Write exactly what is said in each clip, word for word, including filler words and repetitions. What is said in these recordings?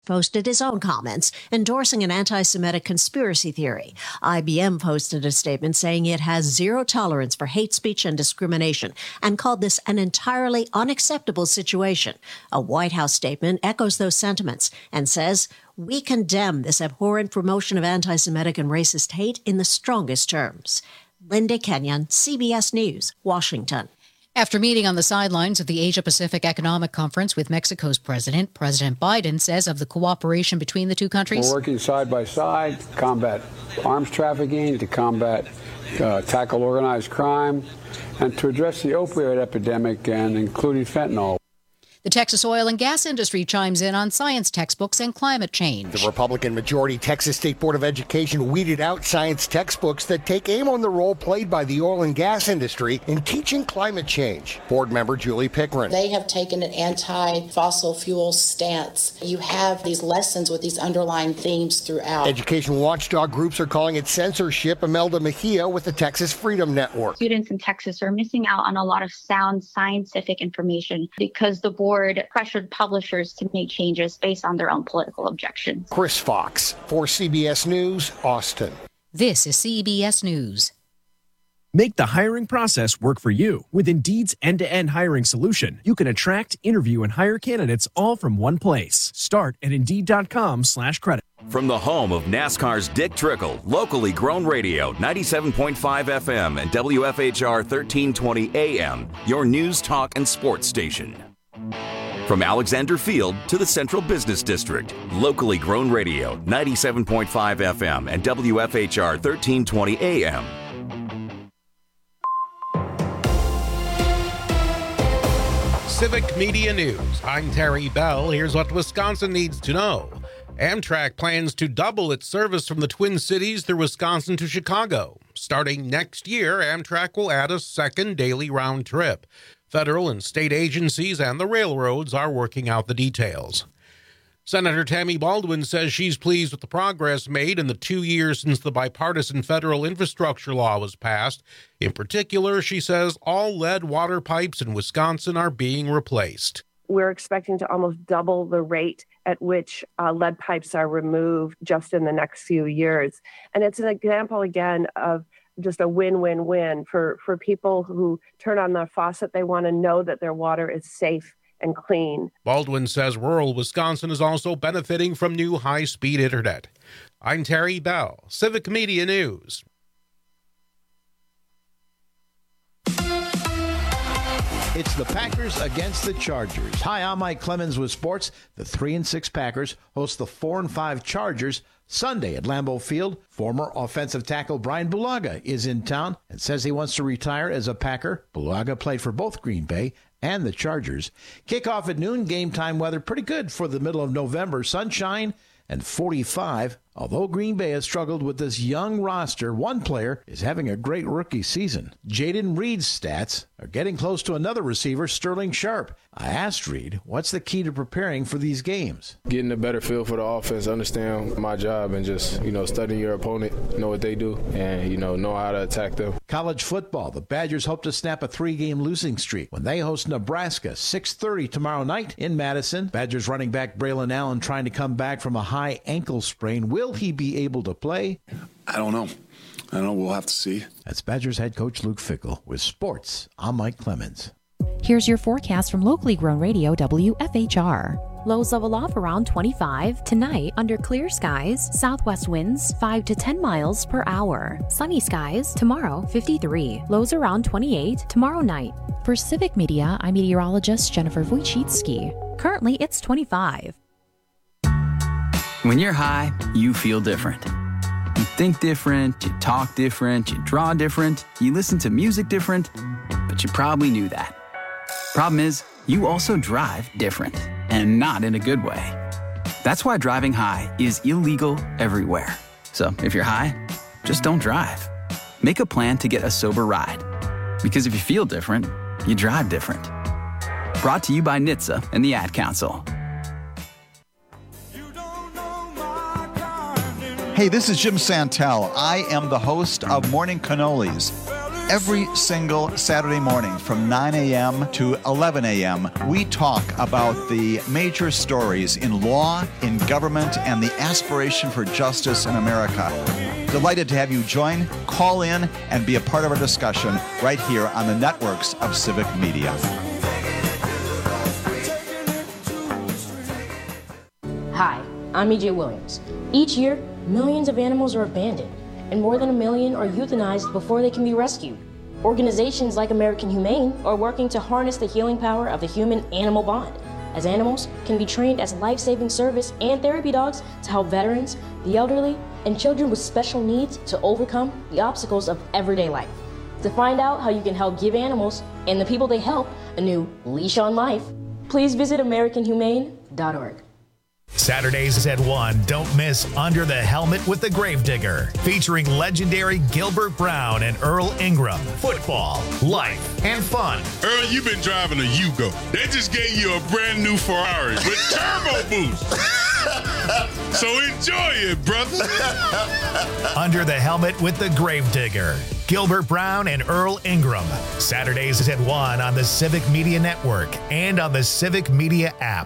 posted his own comments, endorsing an anti-Semitic conspiracy theory. I B M posted a statement saying it has zero tolerance for hate speech and discrimination and called this an entirely unacceptable situation. A White House statement echoes those sentiments and says, "We condemn this abhorrent promotion of anti-Semitic and racist hate in the strongest terms." Linda Kenyon, C B S News, Washington. After meeting on the sidelines of the Asia-Pacific Economic Conference with Mexico's president, President Biden says of the cooperation between the two countries. We're working side by side to combat arms trafficking, to combat, uh, tackle organized crime, and to address the opioid epidemic, and including fentanyl. The Texas oil and gas industry chimes in on science textbooks and climate change. The Republican-majority Texas State Board of Education weeded out science textbooks that take aim on the role played by the oil and gas industry in teaching climate change. Board member Julie Pickren. They have taken an anti-fossil fuel stance. You have these lessons with these underlying themes throughout. Education watchdog groups are calling it censorship. Imelda Mejia with the Texas Freedom Network. Students in Texas are missing out on a lot of sound scientific information because the board pressured publishers to make changes based on their own political objections. Chris Fox for C B S News, Austin. This is C B S News. Make the hiring process work for you. With Indeed's end-to-end hiring solution, you can attract, interview, and hire candidates all from one place. Start at Indeed.com slash credit. From the home of NASCAR's Dick Trickle, locally grown radio, ninety-seven point five F M and W F H R thirteen twenty A M, your news, talk, and sports station. From Alexander Field to the Central Business District, locally grown radio, ninety-seven point five F M and W F H R thirteen twenty A M. Civic Media News. I'm Terry Bell. Here's what Wisconsin needs to know. Amtrak plans to double its service from the Twin Cities through Wisconsin to Chicago. Starting next year, Amtrak will add a second daily round trip. Federal and state agencies and the railroads are working out the details. Senator Tammy Baldwin says she's pleased with the progress made in the two years since the bipartisan federal infrastructure law was passed. In particular, she says all lead water pipes in Wisconsin are being replaced. We're expecting to almost double the rate at which uh, lead pipes are removed just in the next few years. And it's an example, again, of just a win-win-win for, for people who turn on their faucet. They want to know that their water is safe and clean. Baldwin says rural Wisconsin is also benefiting from new high-speed internet. I'm Terry Bell, Civic Media News. It's the Packers against the Chargers. Hi, I'm Mike Clemens with sports. The three and six Packers host the four and five Chargers Sunday at Lambeau Field. Former offensive tackle Brian Bulaga is in town and says he wants to retire as a Packer. Bulaga played for both Green Bay and the Chargers. Kickoff at noon, game time weather pretty good for the middle of November. Sunshine and forty-five. Although Green Bay has struggled with this young roster, one player is having a great rookie season. Jaden Reed's stats are getting close to another receiver, Sterling Sharp. I asked Reed, what's the key to preparing for these games? Getting a better feel for the offense, understand my job, and just, you know, studying your opponent, know what they do, and, you know, know how to attack them. College football. The Badgers hope to snap a three-game losing streak when they host Nebraska, six thirty tomorrow night in Madison. Badgers running back Braylon Allen trying to come back from a high ankle sprain. Will he be able to play? I don't know. I don't know. We'll have to see. That's Badgers head coach Luke Fickell with sports. I'm Mike Clemens. Here's your forecast from locally grown radio W F H R. Lows level off around twenty-five. Tonight, under clear skies, southwest winds five to ten miles per hour. Sunny skies, tomorrow fifty-three. Lows around twenty-eight tomorrow night. For Civic Media, I'm meteorologist Jennifer Wojcicki. Currently, it's twenty-five. When you're high, you feel different. You think different, you talk different, you draw different, you listen to music different, but you probably knew that. Problem is, you also drive different, and not in a good way. That's why driving high is illegal everywhere. So if you're high, just don't drive. Make a plan to get a sober ride. Because if you feel different, you drive different. Brought to you by N H T S A and the Ad Council. Hey, this is Jim Santel. I am the host of Morning Cannolis. Every single Saturday morning from nine a.m. to eleven a.m., we talk about the major stories in law, in government, and the aspiration for justice in America. Delighted to have you join, call in, and be a part of our discussion right here on the networks of Civic Media. Hi, I'm E J Williams. Each year, millions of animals are abandoned, and more than a million are euthanized before they can be rescued. Organizations like American Humane are working to harness the healing power of the human-animal bond, as animals can be trained as life-saving service and therapy dogs to help veterans, the elderly, and children with special needs to overcome the obstacles of everyday life. To find out how you can help give animals and the people they help a new leash on life, please visit american humane dot org. Saturdays at one, don't miss Under the Helmet with the Gravedigger, featuring legendary Gilbert Brown and Earl Ingram. Football, life, and fun. Earl, you've been driving a Yugo. They just gave you a brand new Ferrari with turbo boost. So enjoy it, brother. Under the Helmet with the Gravedigger, Gilbert Brown and Earl Ingram. Saturdays at one on the Civic Media Network and on the Civic Media app.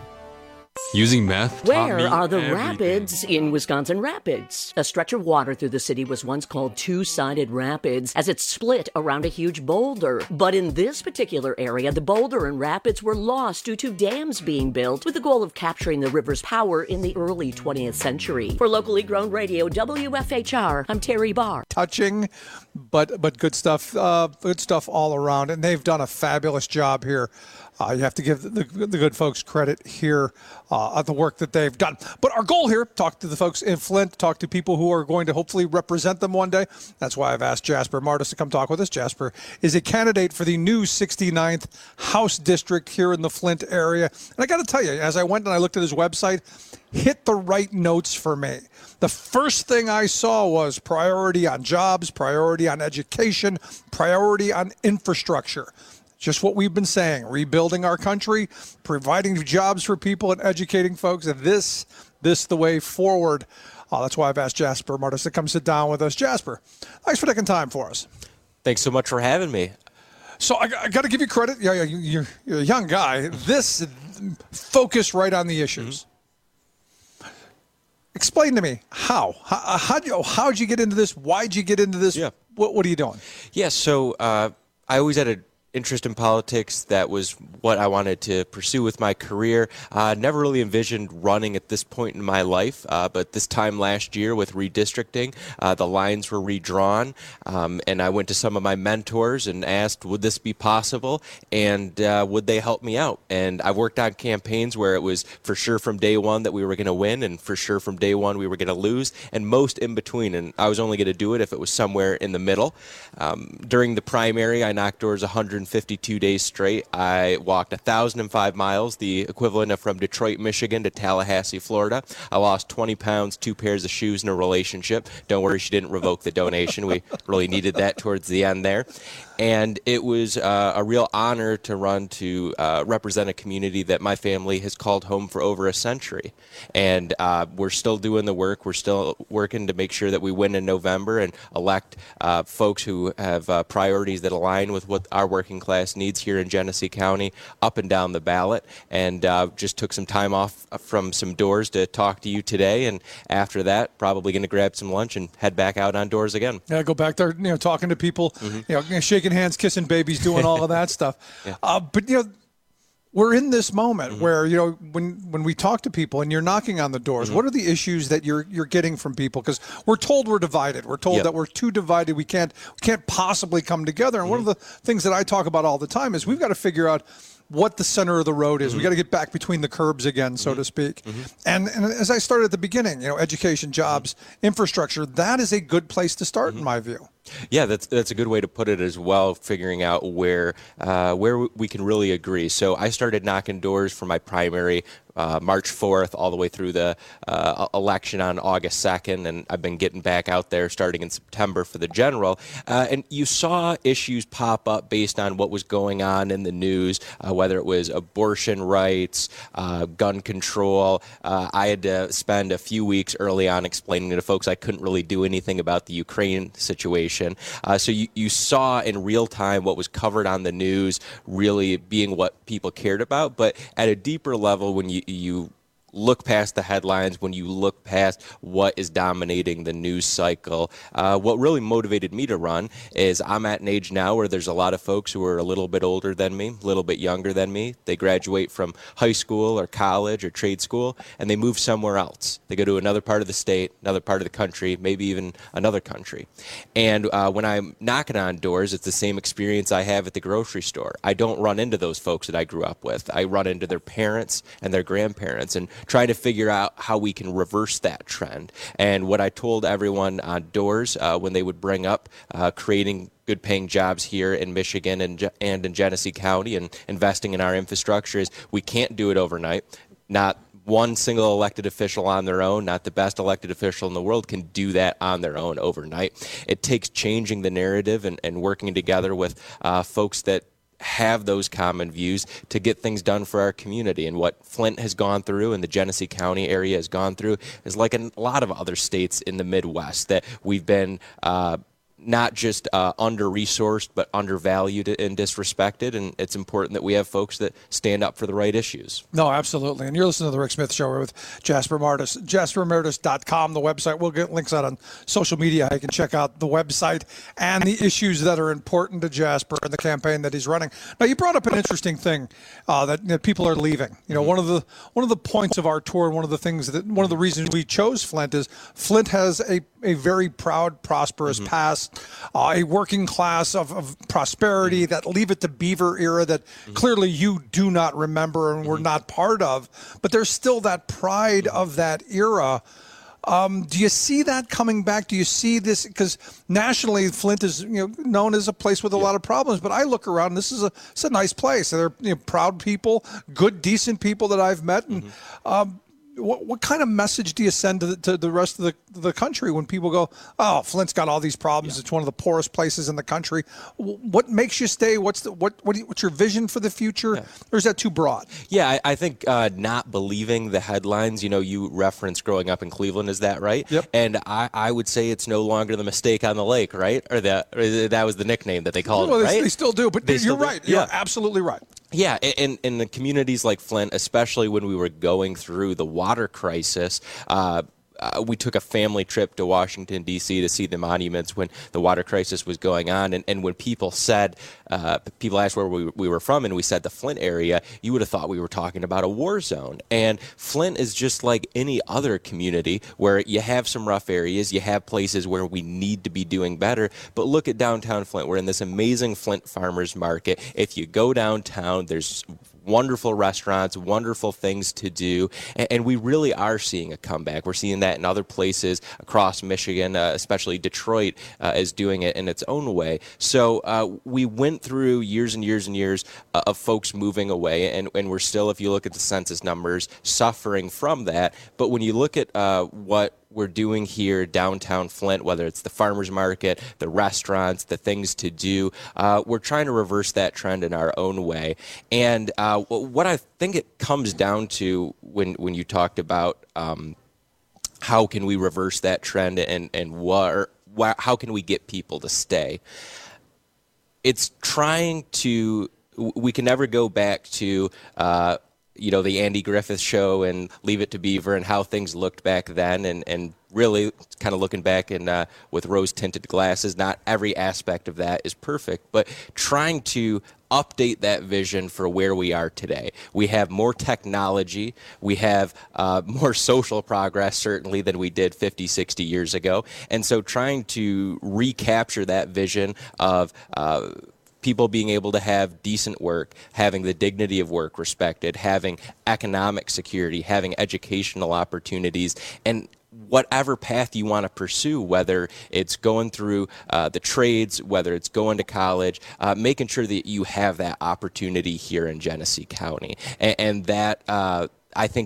Using meth. Where are the rapids in Wisconsin Rapids? A stretch of water through the city was once called Two-Sided Rapids as it split around a huge boulder. But in this particular area, the boulder and rapids were lost due to dams being built with the goal of capturing the river's power in the early twentieth century. For locally grown radio, W F H R, I'm Terry Barr. Touching, but but good stuff, uh, good stuff all around, and they've done a fabulous job here. Uh, you have to give the, the good folks credit here uh, on the work that they've done. But our goal here, talk to the folks in Flint, talk to people who are going to hopefully represent them one day. That's why I've asked Jasper Martis to come talk with us. Jasper is a candidate for the new sixty-ninth House District here in the Flint area. And I got to tell you, as I went and I looked at his website, hit the right notes for me. The first thing I saw was priority on jobs, priority on education, priority on infrastructure. Just what we've been saying, rebuilding our country, providing jobs for people and educating folks. And this, this the way forward. Uh, that's why I've asked Jasper Martis to come sit down with us. Jasper, thanks for taking time for us. Thanks so much for having me. So I, I got to give you credit. Yeah, yeah, you're, you're a young guy. This focus right on the issues. Mm-hmm. Explain to me how. How how'd you, how'd you get into this? Why'd you get into this? Yeah. What, what are you doing? Yeah, so uh, I always had a interest in politics. That was what I wanted to pursue with my career. Uh, never really envisioned running at this point in my life, uh, but this time last year with redistricting, uh, the lines were redrawn, um, and I went to some of my mentors and asked, would this be possible, and uh, would they help me out? And I worked on campaigns where it was for sure from day one that we were going to win, and for sure from day one we were going to lose, and most in between, and I was only going to do it if it was somewhere in the middle. Um, during the primary, I knocked doors one hundred fifty-two days straight. I walked one thousand five miles, the equivalent of from Detroit, Michigan to Tallahassee, Florida. I lost twenty pounds, two pairs of shoes in a relationship. Don't worry, she didn't revoke the donation. We really needed that towards the end there. And it was uh, a real honor to run to uh, represent a community that my family has called home for over a century. And uh, we're still doing the work. We're still working to make sure that we win in November and elect uh, folks who have uh, priorities that align with what our working class needs here in Genesee County up and down the ballot. And uh, just took some time off from some doors to talk to you today. And after that, probably going to grab some lunch and head back out on doors again. Yeah, go back there, you know, talking to people, mm-hmm. you know, shaking hands, kissing babies, doing all of that stuff. Yeah. Uh, but, you know, we're in this moment mm-hmm. where, you know, when when we talk to people and you're knocking on the doors, mm-hmm. what are the issues that you're you're getting from people? Because we're told we're divided. We're told yep. that we're too divided. We can't we can't possibly come together. And mm-hmm. one of the things that I talk about all the time is we've got to figure out what the center of the road is. Mm-hmm. We got to get back between the curbs again, so mm-hmm. to speak. Mm-hmm. And, and as I started at the beginning, you know, education, jobs, mm-hmm. infrastructure, that is a good place to start mm-hmm. in my view. Yeah, that's that's a good way to put it as well, figuring out where uh, where we can really agree. So I started knocking doors for my primary uh, March fourth all the way through the uh, election on August second, and I've been getting back out there starting in September for the general. Uh, and you saw issues pop up based on what was going on in the news, uh, whether it was abortion rights, uh, gun control. Uh, I had to spend a few weeks early on explaining to folks I couldn't really do anything about the Ukraine situation. situation. Uh, so you, you saw in real time what was covered on the news really being what people cared about. But at a deeper level, when you, you look past the headlines, when you look past what is dominating the news cycle, uh, what really motivated me to run is I'm at an age now where there's a lot of folks who are a little bit older than me, a little bit younger than me. They graduate from high school or college or trade school, and they move somewhere else. They go to another part of the state, another part of the country, maybe even another country. And uh, when I'm knocking on doors, it's the same experience I have at the grocery store. I don't run into those folks that I grew up with. I run into their parents and their grandparents and try to figure out how we can reverse that trend. And what I told everyone on doors uh, when they would bring up uh, creating good paying jobs here in Michigan and, and in Genesee County and investing in our infrastructure is we can't do it overnight. Not one single elected official on their own, not the best elected official in the world, can do that on their own overnight. It takes changing the narrative and, and working together with uh, folks that have those common views to get things done for our community. And what Flint has gone through and the Genesee County area has gone through is like a lot of other states in the Midwest, that we've been uh, not just uh, under-resourced, but undervalued and disrespected. And it's important that we have folks that stand up for the right issues. No, absolutely. And you're listening to The Rick Smith Show. We're with Jasper Martis. jasper martis dot com, the website. We'll get links out on social media. You can check out the website and the issues that are important to Jasper and the campaign that he's running. Now, you brought up an interesting thing uh, that, that people are leaving. You know, one of the one of the points of our tour, and one of the things that one of the reasons we chose Flint is Flint has a, a very proud, prosperous mm-hmm. past. Uh, a working class of, of prosperity, that Leave It to Beaver era that mm-hmm. clearly you do not remember and were mm-hmm. not part of. But there's still that pride mm-hmm. of that era. Um, do you see that coming back? Do you see this? Because nationally, Flint is you know known as a place with a yeah. lot of problems. But I look around, and this is a it's a nice place. They're you know, proud people, good, decent people that I've met. And mm-hmm. um, What, what kind of message do you send to the, to the rest of the, the country when people go, oh, Flint's got all these problems. Yeah. It's one of the poorest places in the country. What makes you stay? What's the what, what do you, what's your vision for the future? Yeah. Or is that too broad? Yeah, I, I think uh, not believing the headlines. You know, you referenced growing up in Cleveland. Is that right? Yep. And I, I would say it's no longer the Mistake on the Lake, right? Or that or that was the nickname that they called well, it, they, right? They still do, but they you're right. Do. Yeah. You're absolutely right. Yeah, in, in the communities like Flint, especially when we were going through the water crisis, uh, uh, we took a family trip to Washington, D C to see the monuments when the water crisis was going on. And, and when people said, uh, people asked where we, we were from, and we said the Flint area, you would have thought we were talking about a war zone. And Flint is just like any other community where you have some rough areas, you have places where we need to be doing better. But look at downtown Flint. We're in this amazing Flint Farmers Market. If you go downtown, there's wonderful restaurants, wonderful things to do, and, and we really are seeing a comeback. We're seeing that in other places across Michigan, uh, especially Detroit uh, is doing it in its own way. So uh, we went through years and years and years uh, of folks moving away, and, and we're still, if you look at the census numbers, suffering from that. But when you look at uh, what we're doing here downtown Flint, whether it's the farmers market, the restaurants, the things to do, uh, we're trying to reverse that trend in our own way. And uh, what I think it comes down to when when you talked about um, how can we reverse that trend and and what, what how can we get people to stay, it's trying to. We can never go back to uh, you know, the Andy Griffith Show and Leave It to Beaver and how things looked back then, and, and really kind of looking back and uh, with rose-tinted glasses. Not every aspect of that is perfect, but trying to update that vision for where we are today. We have more technology. We have uh, more social progress, certainly, than we did fifty, sixty years ago. And so trying to recapture that vision of uh, people being able to have decent work, having the dignity of work respected, having economic security, having educational opportunities, and whatever path you want to pursue, whether it's going through uh, the trades, whether it's going to college, uh, making sure that you have that opportunity here in Genesee County. And, and that, uh, I think, is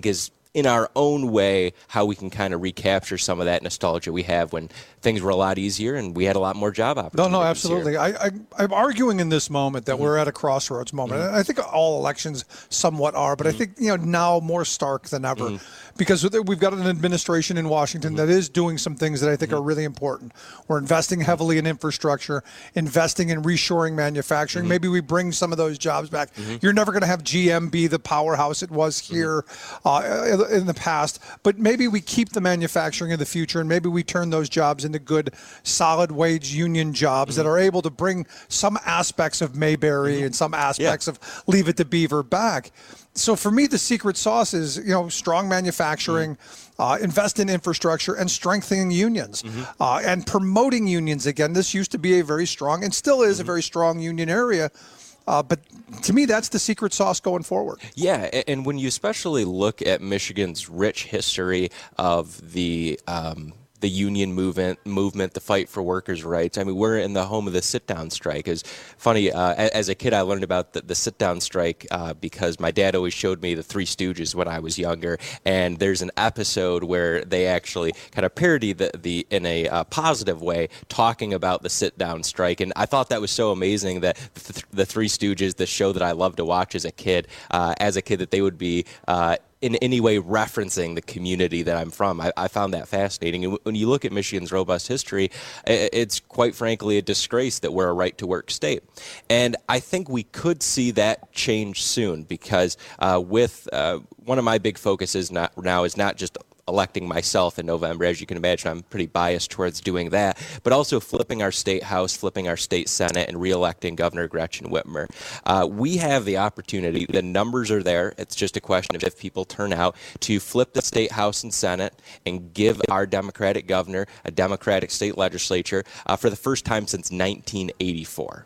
in our own way, how we can kind of recapture some of that nostalgia we have when things were a lot easier and we had a lot more job opportunities. No, no, absolutely. I, I, I'm arguing in this moment that mm-hmm. we're at a crossroads moment. Mm-hmm. And I think all elections somewhat are, but mm-hmm. I think, you know, now more stark than ever. Mm-hmm. Because we've got an administration in Washington mm-hmm. that is doing some things that I think mm-hmm. are really important. We're investing heavily in infrastructure, investing in reshoring manufacturing. Mm-hmm. Maybe we bring some of those jobs back. Mm-hmm. You're never going to have G M be the powerhouse it was here mm-hmm. uh, in the past, but maybe we keep the manufacturing in the future, and maybe we turn those jobs into good, solid wage union jobs mm-hmm. that are able to bring some aspects of Mayberry mm-hmm. and some aspects yeah. of Leave It to Beaver back. So for me, the secret sauce is, you know, strong manufacturing, mm-hmm. uh, invest in infrastructure, and strengthening unions mm-hmm. uh, and promoting unions again. This used to be a very strong, and still is mm-hmm. a very strong union area. Uh, but to me, that's the secret sauce going forward. Yeah, and when you especially look at Michigan's rich history of the um, the union movement, movement, the fight for workers' rights. I mean, we're in the home of the sit-down strike. It's funny, uh, as a kid, I learned about the, the sit-down strike uh, because my dad always showed me the Three Stooges when I was younger, and there's an episode where they actually kind of parody the, the in a uh, positive way, talking about the sit-down strike, and I thought that was so amazing that the, the Three Stooges, the show that I loved to watch as a kid, uh, as a kid, that they would be uh, in any way referencing the community that I'm from. I, I found that fascinating. And when you look at Michigan's robust history, it's quite frankly a disgrace that we're a right-to-work state. And I think we could see that change soon because uh, with uh, one of my big focuses not, now is not just electing myself in November. As you can imagine, I'm pretty biased towards doing that, but also flipping our state house, flipping our state senate, and reelecting Governor Gretchen Whitmer. Uh, we have the opportunity. The numbers are there. It's just a question of if people turn out to flip the state house and senate and give our Democratic governor a Democratic state legislature uh, for the first time since nineteen eighty-four.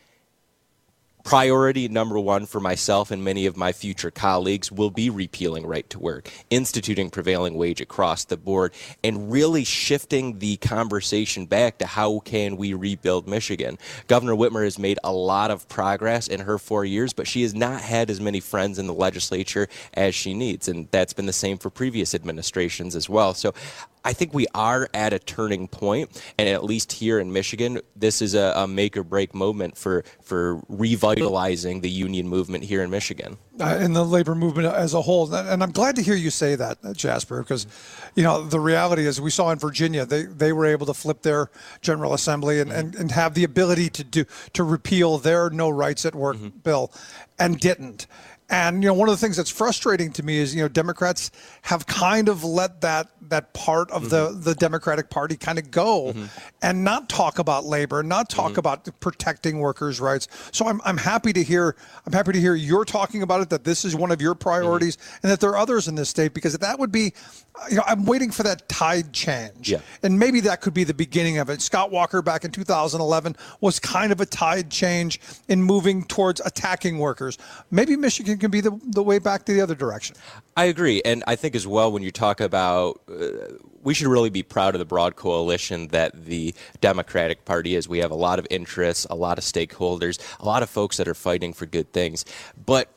Priority number one for myself and many of my future colleagues will be repealing right to work, instituting prevailing wage across the board, and really shifting the conversation back to how can we rebuild Michigan. Governor Whitmer has made a lot of progress in her four years, but she has not had as many friends in the legislature as she needs, and that's been the same for previous administrations as well. So I think we are at a turning point, and at least here in Michigan, this is a, a make-or-break moment for, for revitalizing the union movement here in Michigan. Uh, and the labor movement as a whole. And I'm glad to hear you say that, Jasper, because, you know, the reality is we saw in Virginia, they, they were able to flip their General Assembly and, and, and have the ability to do to repeal their no rights at work mm-hmm. bill, and didn't. And, you know, one of the things that's frustrating to me is, you know, Democrats have kind of let that that part of mm-hmm. the, the Democratic Party kind of go mm-hmm. and not talk about labor, not talk mm-hmm. about protecting workers' rights. So I'm I'm happy to hear I'm happy to hear you're talking about it, that this is one of your priorities mm-hmm. and that there are others in this state, because that would be, you know, I'm waiting for that tide change. Yeah. And maybe that could be the beginning of it. Scott Walker back in two thousand eleven was kind of a tide change in moving towards attacking workers. Maybe Michigan can be the, the way back to the other direction. I agree. And I think as well, when you talk about, uh, we should really be proud of the broad coalition that the Democratic Party is. We have a lot of interests, a lot of stakeholders, a lot of folks that are fighting for good things. But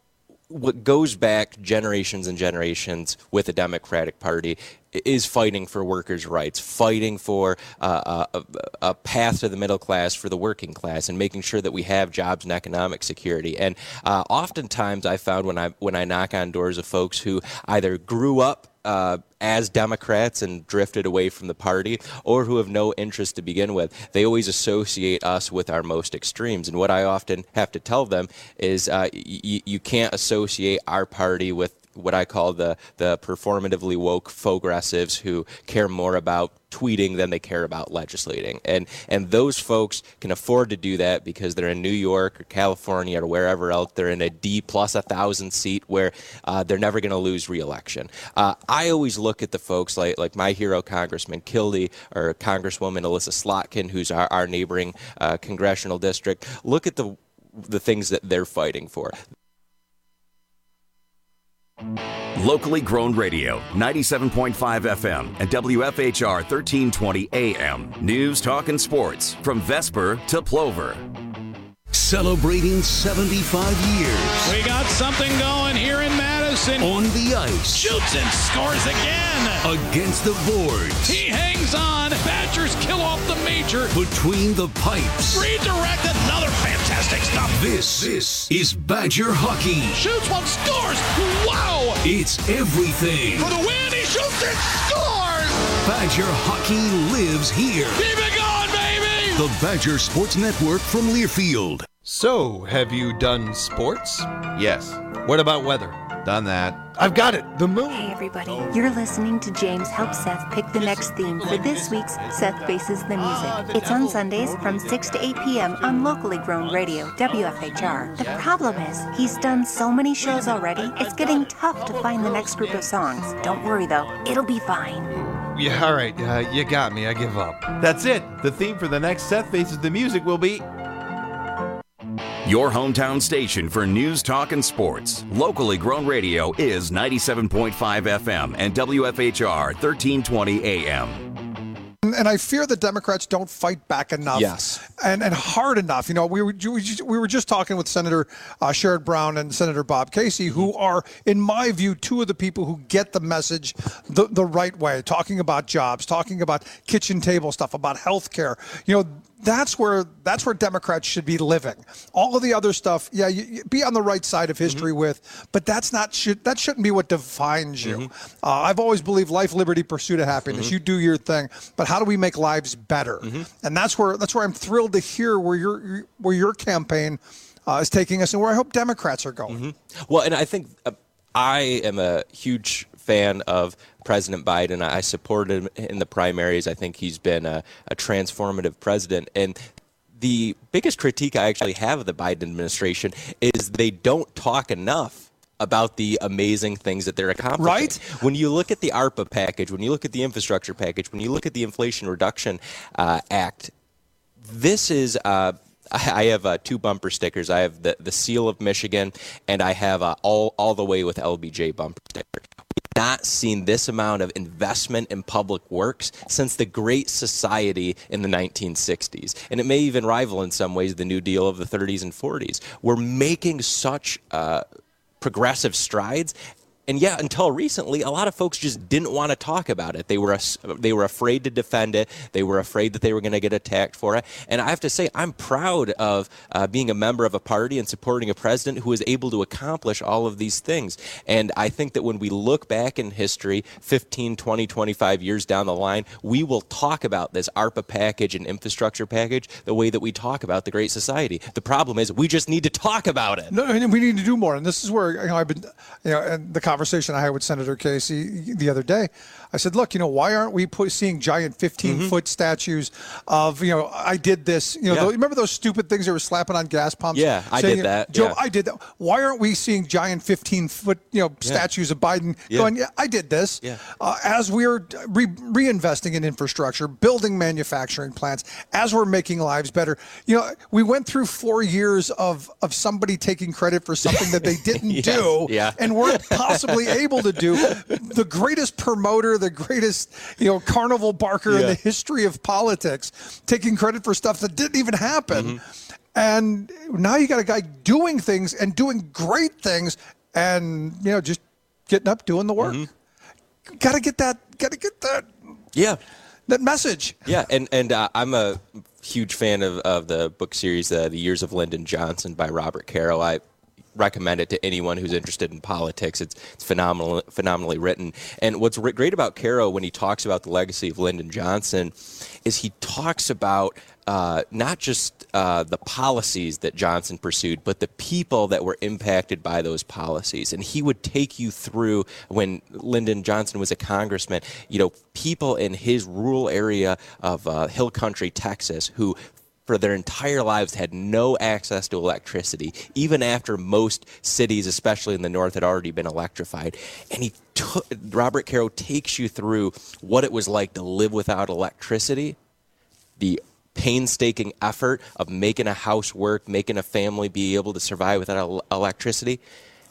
what goes back generations and generations with the Democratic Party is fighting for workers' rights, fighting for uh, a, a path to the middle class for the working class, and making sure that we have jobs and economic security. And uh, oftentimes I found when I when I knock on doors of folks who either grew up Uh, as Democrats and drifted away from the party, or who have no interest to begin with, they always associate us with our most extremes. And what I often have to tell them is uh, y- you can't associate our party with what I call the, the performatively woke progressives who care more about tweeting than they care about legislating. And and those folks can afford to do that because they're in New York or California or wherever else. They're in a D plus a thousand seat where uh, they're never going to lose re-election. Uh, I always look at the folks like like my hero Congressman Kildee or Congresswoman Alyssa Slotkin, who's our, our neighboring uh, congressional district. Look at the the things that they're fighting for. Locally grown radio, ninety-seven point five F M and W F H R thirteen twenty A M. News, talk, and sports from Vesper to Plover. Celebrating seventy-five years. We got something going here in Madison. Madison on the ice. Shoots and scores again. Against the boards. He hangs on. Badgers kill off the major. Between the pipes. Redirect, another fantastic stop. This, this is Badger hockey. Shoots one, scores. Wow. It's everything. For the win, he shoots and scores. Badger hockey lives here. Keep it going, baby. The Badger Sports Network from Learfield. So, have you done sports? Yes. What about weather? Done that. I've got it. The moon. Hey, everybody. You're listening to James help Seth pick the next theme for this week's Seth Faces the Music. It's on Sundays from six to eight p.m. on locally grown radio, W F H R. The problem is, he's done so many shows already, it's getting tough to find the next group of songs. Don't worry, though. It'll be fine. Yeah, all right. Uh, you got me. I give up. That's it. The theme for the next Seth Faces the Music will be... Your hometown station for news, talk, and sports. Locally grown radio is ninety-seven point five F M and W F H R thirteen twenty A M. And I fear the Democrats don't fight back enough, yes, and and hard enough. You know, we were we were just talking with Senator uh, Sherrod Brown and Senator Bob Casey, who are, in my view, two of the people who get the message the the right way. Talking about jobs, talking about kitchen table stuff, about health care. You know. That's where that's where Democrats should be living. All of the other stuff, yeah, you, you be on the right side of history mm-hmm. with, but that's not should that shouldn't be what defines you. Mm-hmm. Uh, I've always believed life, liberty, pursuit of happiness. Mm-hmm. You do your thing, but how do we make lives better? Mm-hmm. And that's where that's where I'm thrilled to hear where your where your campaign uh, is taking us, and where I hope Democrats are going. Mm-hmm. Well, and I think uh, I am a huge fan of President Biden. I supported him in the primaries. I think he's been a, a transformative president. And the biggest critique I actually have of the Biden administration is they don't talk enough about the amazing things that they're accomplishing. Right? When you look at the ARPA package, when you look at the infrastructure package, when you look at the Inflation Reduction uh, Act, this is... Uh, I have uh, two bumper stickers. I have the, the seal of Michigan, and I have uh, all all the way with L B J bumper sticker. We've not seen this amount of investment in public works since the Great Society in the nineteen sixties. And it may even rival in some ways the New Deal of the thirties and forties. We're making such uh, progressive strides. And yeah, until recently, a lot of folks just didn't want to talk about it. They were they were afraid to defend it. They were afraid that they were going to get attacked for it. And I have to say, I'm proud of uh, being a member of a party and supporting a president who is able to accomplish all of these things. And I think that when we look back in history, fifteen, twenty, twenty-five years down the line, we will talk about this ARPA package and infrastructure package the way that we talk about the Great Society. The problem is we just need to talk about it. No, we need to do more. And this is where you know, I've been, you know, and the conversation I had with Senator Casey the other day, I said, look, you know, why aren't we put, seeing giant fifteen-foot mm-hmm. statues of, you know, I did this, you know, yeah. those, remember those stupid things they were slapping on gas pumps? Yeah, I saying, did that. Joe, yeah. I did that. Why aren't we seeing giant fifteen-foot, you know, yeah. statues of Biden yeah. going, yeah, I did this. Yeah. Uh, as we're re- reinvesting in infrastructure, building manufacturing plants, as we're making lives better. You know, we went through four years of, of somebody taking credit for something that they didn't yes. do yeah. and weren't possibly able to do. The greatest promoter, the greatest, you know, carnival barker yeah. in the history of politics, taking credit for stuff that didn't even happen. Mm-hmm. And now you got a guy doing things and doing great things and, you know, just getting up, doing the work. Mm-hmm. Got to get that, got to get that. Yeah. That message. Yeah. And, and uh, I'm a huge fan of, of the book series, uh, The Years of Lyndon Johnson by Robert Caro. I recommend it to anyone who's interested in politics. It's, it's phenomenal, phenomenally written. And what's re- great about Caro when he talks about the legacy of Lyndon Johnson is he talks about uh, not just uh, the policies that Johnson pursued, but the people that were impacted by those policies. And he would take you through, when Lyndon Johnson was a congressman, you know, people in his rural area of uh, Hill Country, Texas, who for their entire lives had no access to electricity, even after most cities, especially in the north, had already been electrified. And he took, Robert Caro takes you through what it was like to live without electricity, the painstaking effort of making a house work, making a family be able to survive without electricity,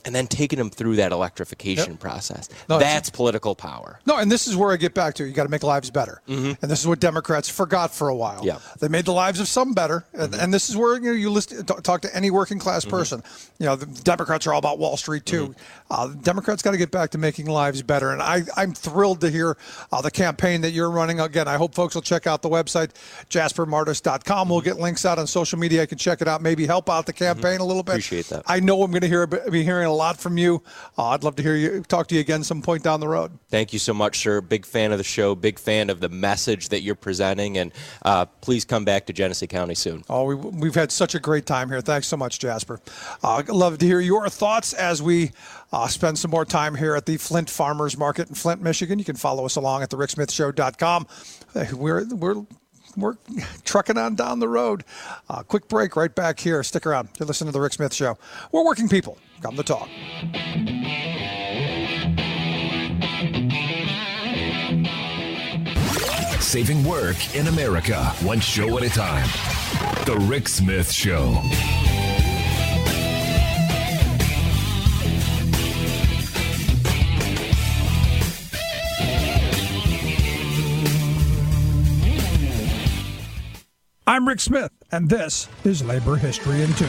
and then taking them through that electrification Yep. process. No, That's political power. No, and this is where I get back to. You got to make lives better. Mm-hmm. And this is what Democrats forgot for a while. Yeah. They made the lives of some better. And, and this is where you know you listen, t- talk to any working class Mm-hmm. person. You know, the Democrats are all about Wall Street, too. Mm-hmm. Uh, the Democrats got to get back to making lives better. And I, I'm thrilled to hear uh, the campaign that you're running. Again, I hope folks will check out the website, jasper martis dot com. We'll get links out on social media. I can check it out, maybe help out the campaign a little bit. Appreciate that. I know I'm going to hear be hearing a lot from you. Uh, I'd love to hear you talk to you again some point down the road. Thank you so much, sir. Big fan of the show. Big fan of the message that you're presenting. And uh, please come back to Genesee County soon. Oh, we, we've had such a great time here. Thanks so much, Jasper. Uh, I'd love to hear your thoughts as we uh, spend some more time here at the Flint Farmers Market in Flint, Michigan. You can follow us along at the rick smith show dot com. We're, we're, we're trucking on down the road. Uh, quick break right back here. Stick around. You're listening to The Rick Smith Show. We're working people. Come to talk. Saving work in America, one show at a time. The Rick Smith Show. I'm Rick Smith, and this is Labor History in Two.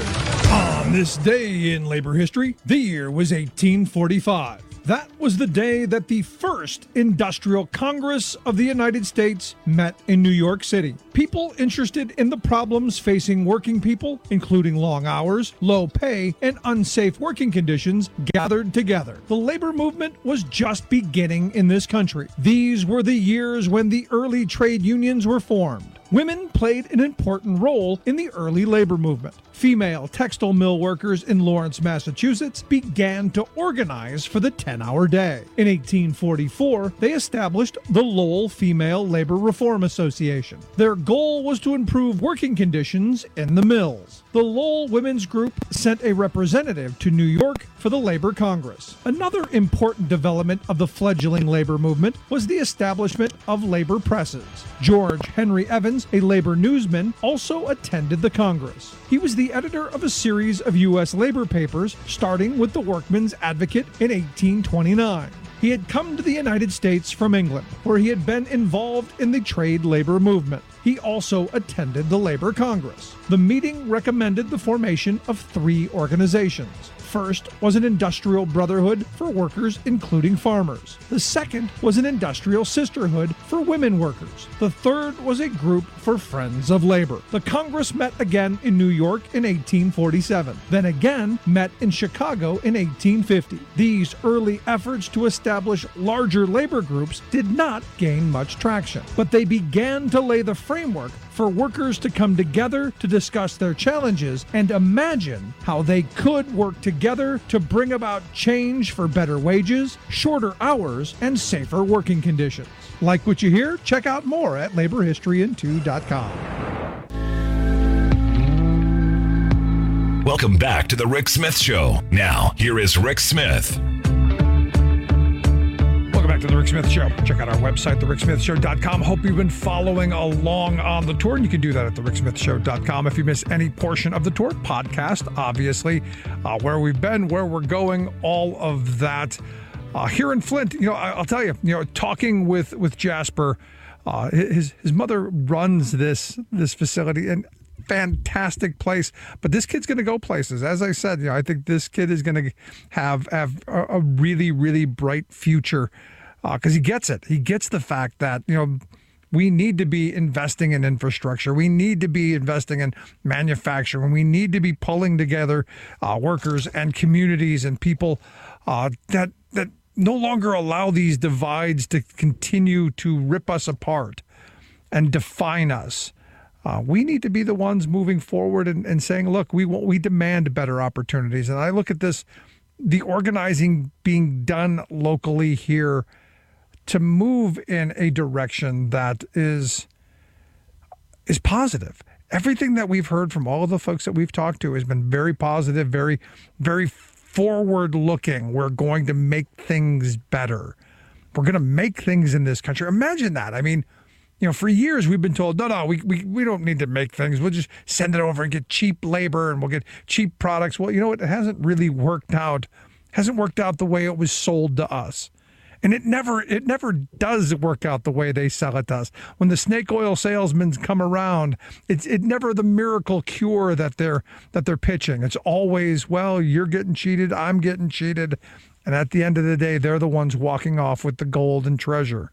On this day in labor history, the year was eighteen forty-five. That was the day that the first Industrial Congress of the United States met in New York City. People interested in the problems facing working people, including long hours, low pay, and unsafe working conditions, gathered together. The labor movement was just beginning in this country. These were the years when the early trade unions were formed. Women played an important role in the early labor movement. Female textile mill workers in Lawrence, Massachusetts began to organize for the ten-hour day. In eighteen forty-four, they established the Lowell Female Labor Reform Association. Their goal was to improve working conditions in the mills. The Lowell Women's Group sent a representative to New York for the Labor Congress. Another important development of the fledgling labor movement was the establishment of labor presses. George Henry Evans, a labor newsman, also attended the Congress. He was the editor of a series of U S labor papers, starting with the Workman's Advocate in eighteen twenty-nine. He had come to the United States from England, where he had been involved in the trade labor movement. He also attended the Labor Congress. The meeting recommended the formation of three organizations. First was an industrial brotherhood for workers, including farmers. The second was an industrial sisterhood for women workers. The third was a group for friends of labor. The Congress met again in New York in eighteen forty-seven, then again met in Chicago in eighteen fifty. These early efforts to establish larger labor groups did not gain much traction, but they began to lay the framework for workers to come together to discuss their challenges and imagine how they could work together to bring about change for better wages, shorter hours, and safer working conditions. Like what you hear? Check out more at labor history in two dot com. Welcome back to The Rick Smith Show. Now, here is Rick Smith. Welcome back to The Rick Smith Show. Check out our website, the rick smith show dot com. Hope you've been following along on the tour, and you can do that at the rick smith show dot com. If you miss any portion of the tour, podcast, obviously, uh, where we've been, where we're going, all of that. Uh, here in Flint, you know, I, I'll tell you, you know, talking with, with Jasper, uh, his his mother runs this this facility, and fantastic place, but this kid's going to go places. As I said, you know, I think this kid is going to have have a, a really, really bright future because uh, he gets it. He gets the fact that, you know, we need to be investing in infrastructure. We need to be investing in manufacturing. We need to be pulling together uh, workers and communities and people uh, that that no longer allow these divides to continue to rip us apart and define us. Uh, we need to be the ones moving forward and, and saying, look, we want, we demand better opportunities. And I look at this, the organizing being done locally here to move in a direction that is is positive. Everything that we've heard from all of the folks that we've talked to has been very positive, very, very forward looking. We're going to make things better. We're going to make things in this country. Imagine that. I mean, you know, for years we've been told, no, no, we, we we don't need to make things. We'll just send it over and get cheap labor and we'll get cheap products. Well, you know what? It hasn't really worked out hasn't worked out the way it was sold to us. And it never it never does work out the way they sell it to us. When the snake oil salesmen come around, it's it never the miracle cure that they're that they're pitching. It's always, well, you're getting cheated, I'm getting cheated. And at the end of the day, they're the ones walking off with the gold and treasure.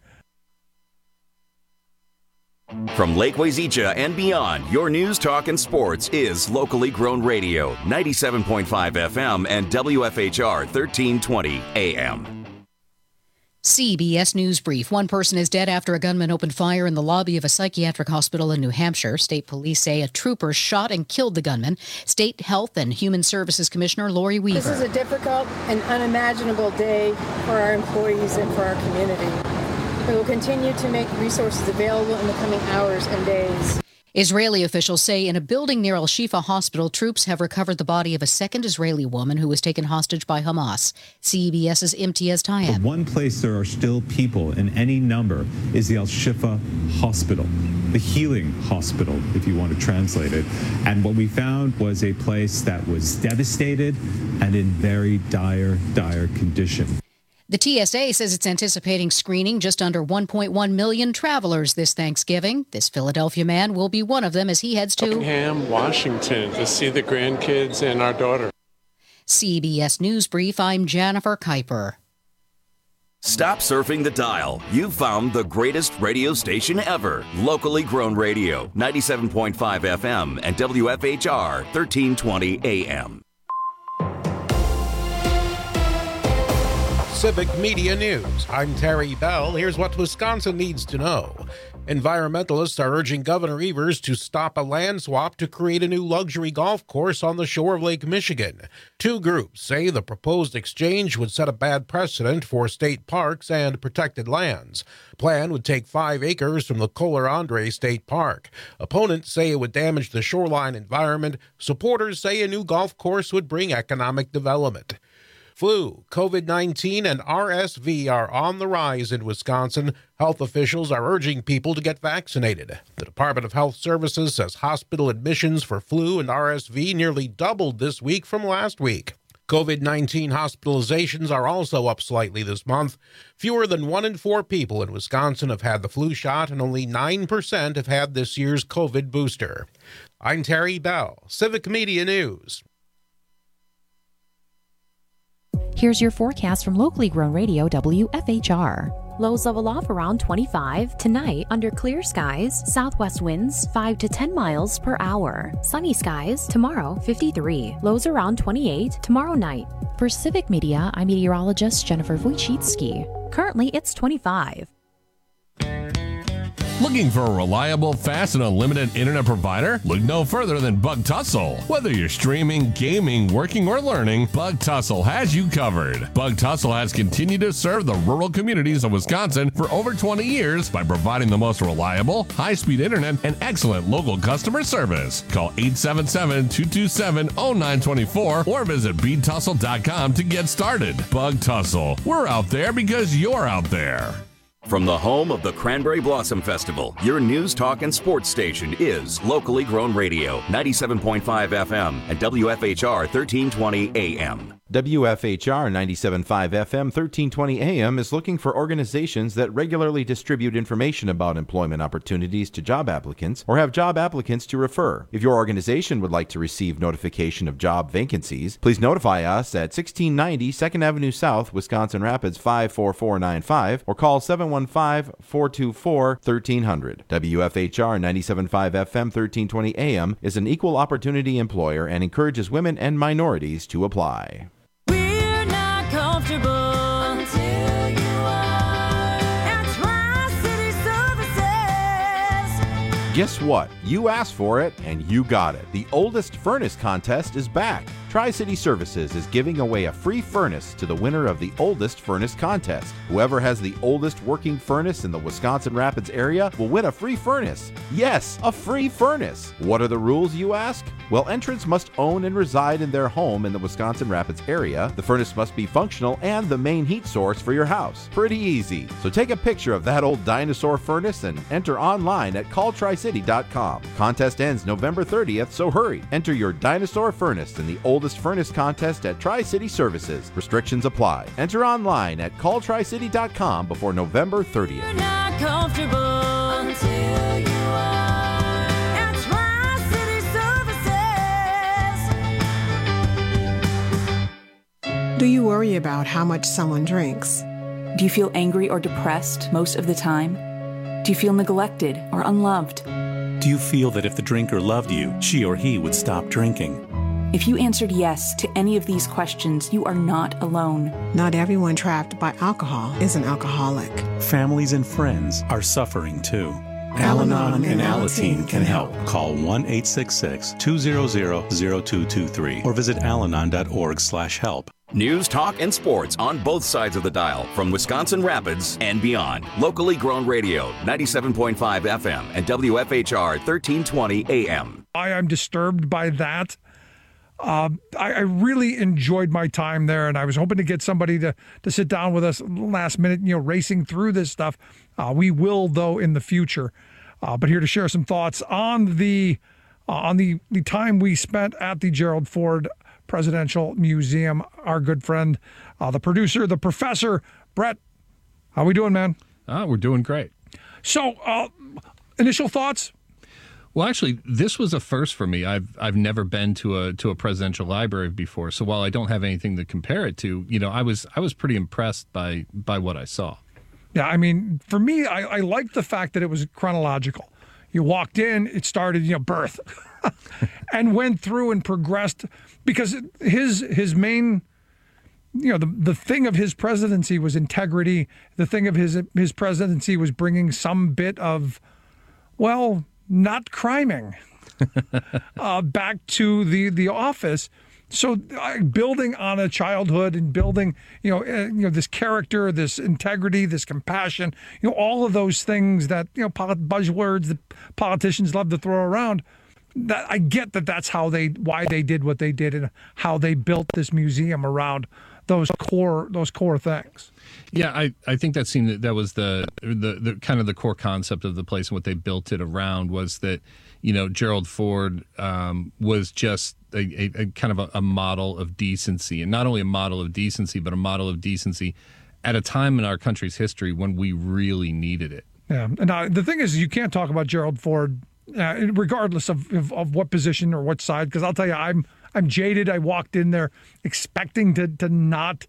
From Lake Wazeecha and beyond, your news, talk, and sports is locally grown radio, ninety-seven point five F M and W F H R thirteen twenty A M. C B S News Brief. One person is dead after a gunman opened fire in the lobby of a psychiatric hospital in New Hampshire. State police say a trooper shot and killed the gunman. State Health and Human Services Commissioner Lori Weaver. This is a difficult and unimaginable day for our employees and for our community. We will continue to make resources available in the coming hours and days. Israeli officials say in a building near Al-Shifa Hospital, troops have recovered the body of a second Israeli woman who was taken hostage by Hamas. CBS's Imtiaz Tayeb. The one place there are still people in any number is the Al-Shifa Hospital, the healing hospital, if you want to translate it. And what we found was a place that was devastated and in very dire, dire condition. The T S A says it's anticipating screening just under one point one million travelers this Thanksgiving. This Philadelphia man will be one of them as he heads to Buckingham, Washington, to see the grandkids and our daughter. C B S News Brief, I'm Jennifer Kuiper. Stop surfing the dial. You've found the greatest radio station ever. Locally grown radio, ninety-seven point five F M and W F H R thirteen twenty A M. Civic Media News. I'm Terry Bell. Here's what Wisconsin needs to know. Environmentalists are urging Governor Evers to stop a land swap to create a new luxury golf course on the shore of Lake Michigan. Two groups say the proposed exchange would set a bad precedent for state parks and protected lands. Plan would take five acres from the Kohler Andre State Park. Opponents say it would damage the shoreline environment. Supporters say a new golf course would bring economic development. Flu, COVID nineteen, and R S V are on the rise in Wisconsin. Health officials are urging people to get vaccinated. The Department of Health Services says hospital admissions for flu and R S V nearly doubled this week from last week. COVID nineteen hospitalizations are also up slightly this month. Fewer than one in four people in Wisconsin have had the flu shot, and only nine percent have had this year's COVID booster. I'm Terry Bell, Civic Media News. Here's your forecast from locally grown radio W F H R. Lows level off around twenty-five. Tonight, under clear skies, southwest winds five to ten miles per hour. Sunny skies, tomorrow fifty-three. Lows around twenty-eight tomorrow night. For Civic Media, I'm meteorologist Jennifer Wojcicki. Currently, it's twenty-five. Looking for a reliable, fast, and unlimited internet provider? Look no further than Bug Tussle. Whether you're streaming, gaming, working, or learning, Bug Tussle has you covered. Bug Tussle has continued to serve the rural communities of Wisconsin for over twenty years by providing the most reliable, high-speed internet and excellent local customer service. Call eight seven seven, two two seven, zero nine two four or visit bead tussle dot com to get started. Bug Tussle. We're out there because you're out there. From the home of the Cranberry Blossom Festival, your news, talk, and sports station is locally grown radio, ninety-seven point five F M and W F H R thirteen twenty A M. W F H R ninety-seven point five F M thirteen twenty A M is looking for organizations that regularly distribute information about employment opportunities to job applicants or have job applicants to refer. If your organization would like to receive notification of job vacancies, please notify us at sixteen ninety second Avenue South, Wisconsin Rapids five four four nine five or call seven one five, four two four, one three zero zero. W F H R ninety-seven point five F M thirteen twenty A M is an equal opportunity employer and encourages women and minorities to apply. Comfortable until you are at Tri-City Services. Guess what? You asked for it and you got it. The oldest furnace contest is back. Tri-City Services is giving away a free furnace to the winner of the oldest furnace contest. Whoever has the oldest working furnace in the Wisconsin Rapids area will win a free furnace. Yes, a free furnace. What are the rules, you ask? Well, entrants must own and reside in their home in the Wisconsin Rapids area. The furnace must be functional and the main heat source for your house. Pretty easy. So take a picture of that old dinosaur furnace and enter online at call tri city dot com. Contest ends November thirtieth, so hurry. Enter your dinosaur furnace in the old oldest furnace contest at Tri-City Services. Restrictions apply. Enter online at call tri city dot com before November thirtieth. You're not comfortable until you are at Tri-City Services. Do you worry about how much someone drinks? Do you feel angry or depressed most of the time? Do you feel neglected or unloved? Do you feel that if the drinker loved you, she or he would stop drinking? If you answered yes to any of these questions, you are not alone. Not everyone trapped by alcohol is an alcoholic. Families and friends are suffering too. Al-Anon and Alateen can help. Call one eight six six, two zero zero, zero two two three or visit alanon dot org slash help. News, talk, and sports on both sides of the dial from Wisconsin Rapids and beyond. Locally grown radio, ninety-seven point five F M and W F H R thirteen twenty A M. I am disturbed by that. Uh, I, I really enjoyed my time there, and I was hoping to get somebody to, to sit down with us last minute, you know, racing through this stuff. Uh, we will, though, in the future. Uh, but here to share some thoughts on the uh, on the, the time we spent at the Gerald Ford Presidential Museum, our good friend, uh, the producer, the professor, Brett. How we doing, man? Uh, we're doing great. So, uh, initial thoughts? Well, actually, this was a first for me. I've I've never been to a to a presidential library before. So while I don't have anything to compare it to, you know, I was I was pretty impressed by by what I saw. Yeah, I mean, for me, I, I liked the fact that it was chronological. You walked in, it started, you know, birth, and went through and progressed, because his his main, you know, the the thing of his presidency was integrity. The thing of his his presidency was bringing some bit of, well, not criming uh, back to the the office. So uh, building on a childhood and building, you know, uh, you know, this character, this integrity, this compassion, you know, all of those things that, you know, polit- buzzwords that politicians love to throw around. That I get that that's how they, why they did what they did, and how they built this museum around those core, those core things. Yeah, I, I think that seemed that, that was the, the the kind of the core concept of the place, and what they built it around was that, you know, Gerald Ford um, was just a, a, a kind of a, a model of decency, and not only a model of decency, but a model of decency at a time in our country's history when we really needed it. Yeah, and uh, the thing is, you can't talk about Gerald Ford uh, regardless of, of of what position or what side, because I'll tell you, I'm I'm jaded. I walked in there expecting to to not.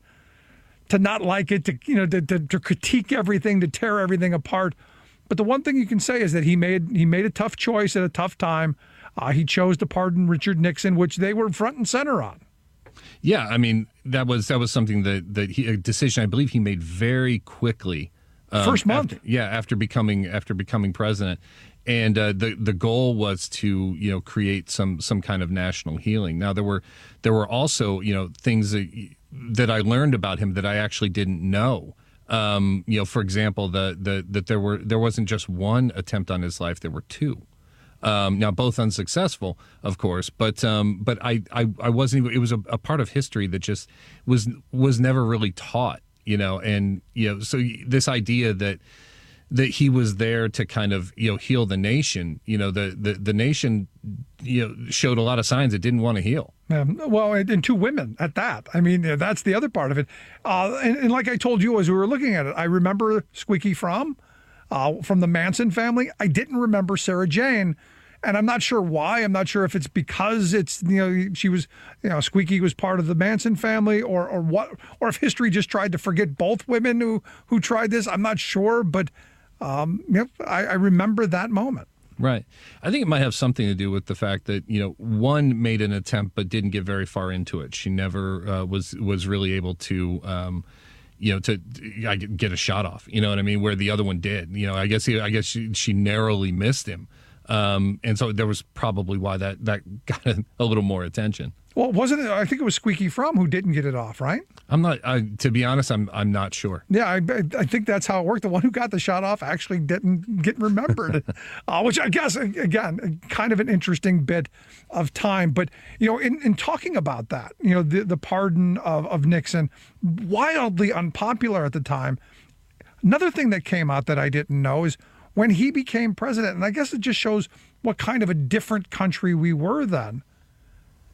to not like it, to, you know, to, to, to critique everything, to tear everything apart. But the one thing you can say is that he made he made a tough choice at a tough time. Uh, he chose to pardon Richard Nixon, which they were front and center on. Yeah, I mean, that was that was something that that he, a decision I believe he made very quickly. Um, First month, after, yeah, after becoming after becoming president, and uh, the the goal was to, you know, create some some kind of national healing. Now there were there were also, you know, things that. that I learned about him that I actually didn't know. Um, you know, for example, the the that there were there wasn't just one attempt on his life; there were two. Um, now, both unsuccessful, of course, but um, but I, I I wasn't even. It was a, a part of history that just was was never really taught. You know, and you know, so this idea that that he was there to kind of, you know, heal the nation. You know, the the the nation, you know, showed a lot of signs it didn't want to heal. Um, well, and, and two women at that. I mean, that's the other part of it. Uh, and, and like I told you as we were looking at it, I remember Squeaky Fromm uh, from the Manson family. I didn't remember Sarah Jane, and I'm not sure why. I'm not sure if it's because it's, you know, she was, you know, Squeaky was part of the Manson family, or or what, or if history just tried to forget both women who who tried this. I'm not sure, but um, yep, I, I remember that moment. Right. I think it might have something to do with the fact that, you know, one made an attempt but didn't get very far into it. She never uh, was was really able to, um, you know, to uh, get a shot off. You know what I mean? Where the other one did. You know, I guess he, I guess she, she narrowly missed him, um, and so there was probably why that that got a, a little more attention. Well, wasn't it? I think it was Squeaky Fromm who didn't get it off, right? I'm not. I, to be honest, I'm. I'm not sure. Yeah, I, I think that's how it worked. The one who got the shot off actually didn't get remembered, uh, which I guess, again, kind of an interesting bit of time. But you know, in, in talking about that, you know, the the pardon of of Nixon, wildly unpopular at the time. Another thing that came out that I didn't know is when he became president, and I guess it just shows what kind of a different country we were then.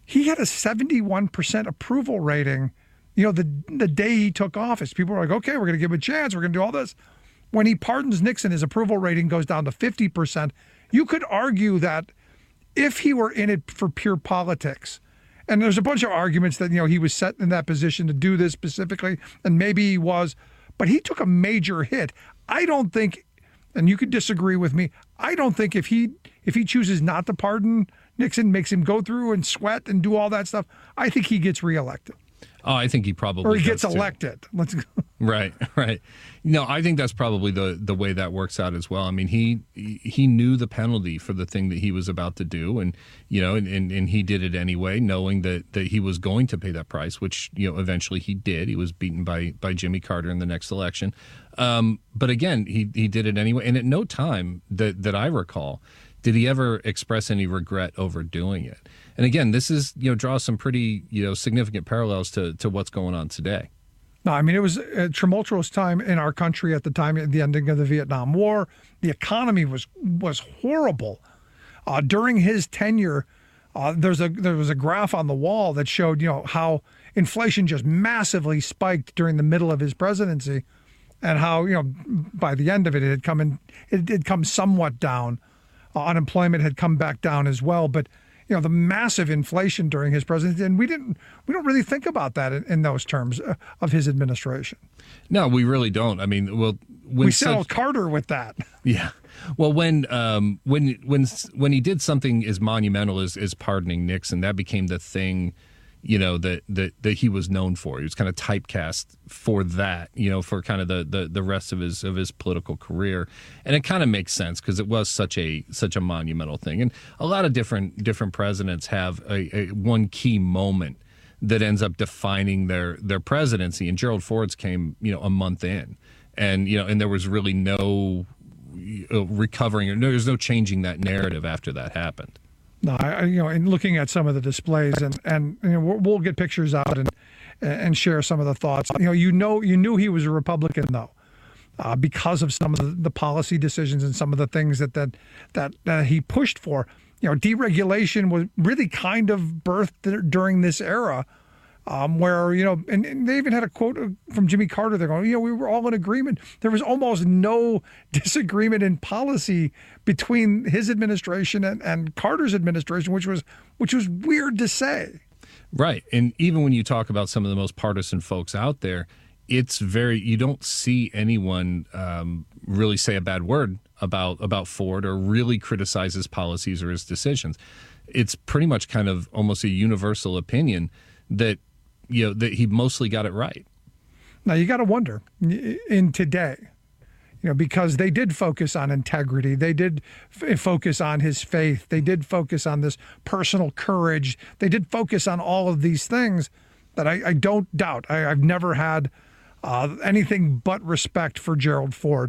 he had a seventy-one percent approval rating, you know, the the day he took office. People were like, okay, we're going to give him a chance. We're going to do all this. When he pardons Nixon, his approval rating goes down to fifty percent. You could argue that if he were in it for pure politics, and there's a bunch of arguments that, you know, he was set in that position to do this specifically, and maybe he was, but he took a major hit. I don't think, and you could disagree with me, I don't think if he if he chooses not to pardon Nixon, makes him go through and sweat and do all that stuff, I think he gets reelected. Oh, I think he probably or he does gets too. elected. Let's go. Right, right. No, I think that's probably the the way that works out as well. I mean, he he knew the penalty for the thing that he was about to do, and you know, and, and, and he did it anyway, knowing that, that he was going to pay that price, which, you know, eventually he did. He was beaten by by Jimmy Carter in the next election. Um, but again, he he did it anyway, and at no time that that I recall did he ever express any regret over doing it. And again, this is, you know, draws some pretty, you know, significant parallels to to what's going on today. No, I mean, it was a tumultuous time in our country at the time, at the ending of the Vietnam War. The economy was was horrible. Uh, during his tenure, uh, there's a there was a graph on the wall that showed, you know, how inflation just massively spiked during the middle of his presidency, and how, you know, by the end of it, it had come in, it had come somewhat down. Uh, unemployment had come back down as well, but you know, the massive inflation during his presidency, and we didn't, we don't really think about that in, in those terms uh, of his administration. No, we really don't. I mean, well, when we settled such, Carter with that. Yeah. Well, when um, when when when he did something as monumental as, as pardoning Nixon, that became the thing, you know, that, that that he was known for. He was kind of typecast for that, you know, for kind of the, the, the rest of his of his political career. And it kind of makes sense because it was such a such a monumental thing. And a lot of different different presidents have a, a one key moment that ends up defining their their presidency. And Gerald Ford's came, you know, a month in, and you know, and there was really no recovering, or no, there's no changing that narrative after that happened. No, I, you know, and looking at some of the displays, and and you know, we'll, we'll get pictures out and and share some of the thoughts. You know, you know, you knew he was a Republican though, uh, because of some of the, the policy decisions and some of the things that that that uh, he pushed for. You know, deregulation was really kind of birthed during this era, um, where, you know, and, and they even had a quote from Jimmy Carter. They're going, you know, we were all in agreement. There was almost no disagreement in policy between his administration and, and Carter's administration, which was which was weird to say. Right. And even when you talk about some of the most partisan folks out there, it's very, you don't see anyone um, really say a bad word about about Ford or really criticize his policies or his decisions. It's pretty much kind of almost a universal opinion that, you know, that he mostly got it right. Now, you got to wonder in today, you know, because they did focus on integrity. They did f- focus on his faith. They did focus on this personal courage. They did focus on all of these things that I, I don't doubt. I, I've never had uh, anything but respect for Gerald Ford.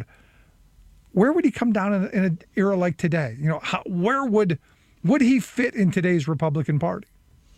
Where would he come down in, in an era like today? You know, how, where would would he fit in today's Republican Party?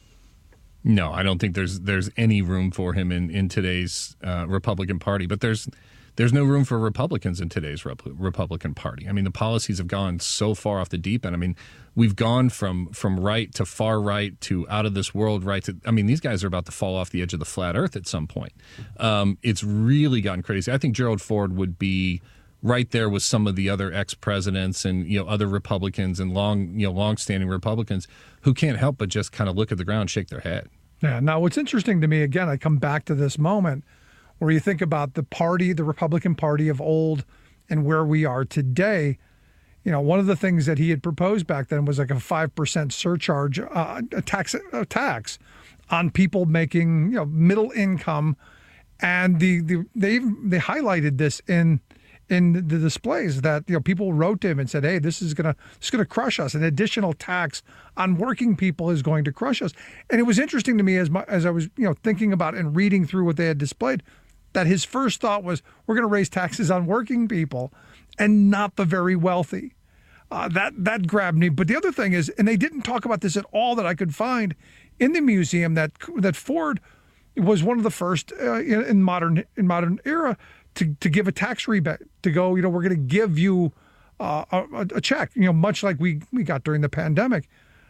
No, I don't think there's there's any room for him in in today's uh, Republican Party. But there's there's no room for Republicans in today's Rep- Republican Party. I mean, the policies have gone so far off the deep end. I mean, we've gone from from right to far right to out of this world right to. I mean, these guys are about to fall off the edge of the flat earth at some point. Um, it's really gotten crazy. I think Gerald Ford would be right there with some of the other ex-presidents and, you know, other Republicans and long, you know, long-standing Republicans who can't help but just kind of look at the ground, shake their head. Yeah. Now, what's interesting to me, again, I come back to this moment where you think about the party, the Republican Party of old, and where we are today. You know, one of the things that he had proposed back then was like a five percent surcharge, uh, a tax, a tax on people making, you know, middle income, and the, the they even, they highlighted this in. in the displays that, you know, people wrote to him and said, hey, this is going to it's going to crush us. An additional tax on working people is going to crush us. And it was interesting to me as my, as I was, you know, thinking about and reading through what they had displayed, that his first thought was, we're going to raise taxes on working people and not the very wealthy. Uh, that that grabbed me. But the other thing is, and they didn't talk about this at all that I could find in the museum, that that Ford was one of the first uh, in, in modern in modern era to, to give a tax rebate, to go, you know, we're going to give you uh, a, a check, you know, much like we, we got during the pandemic.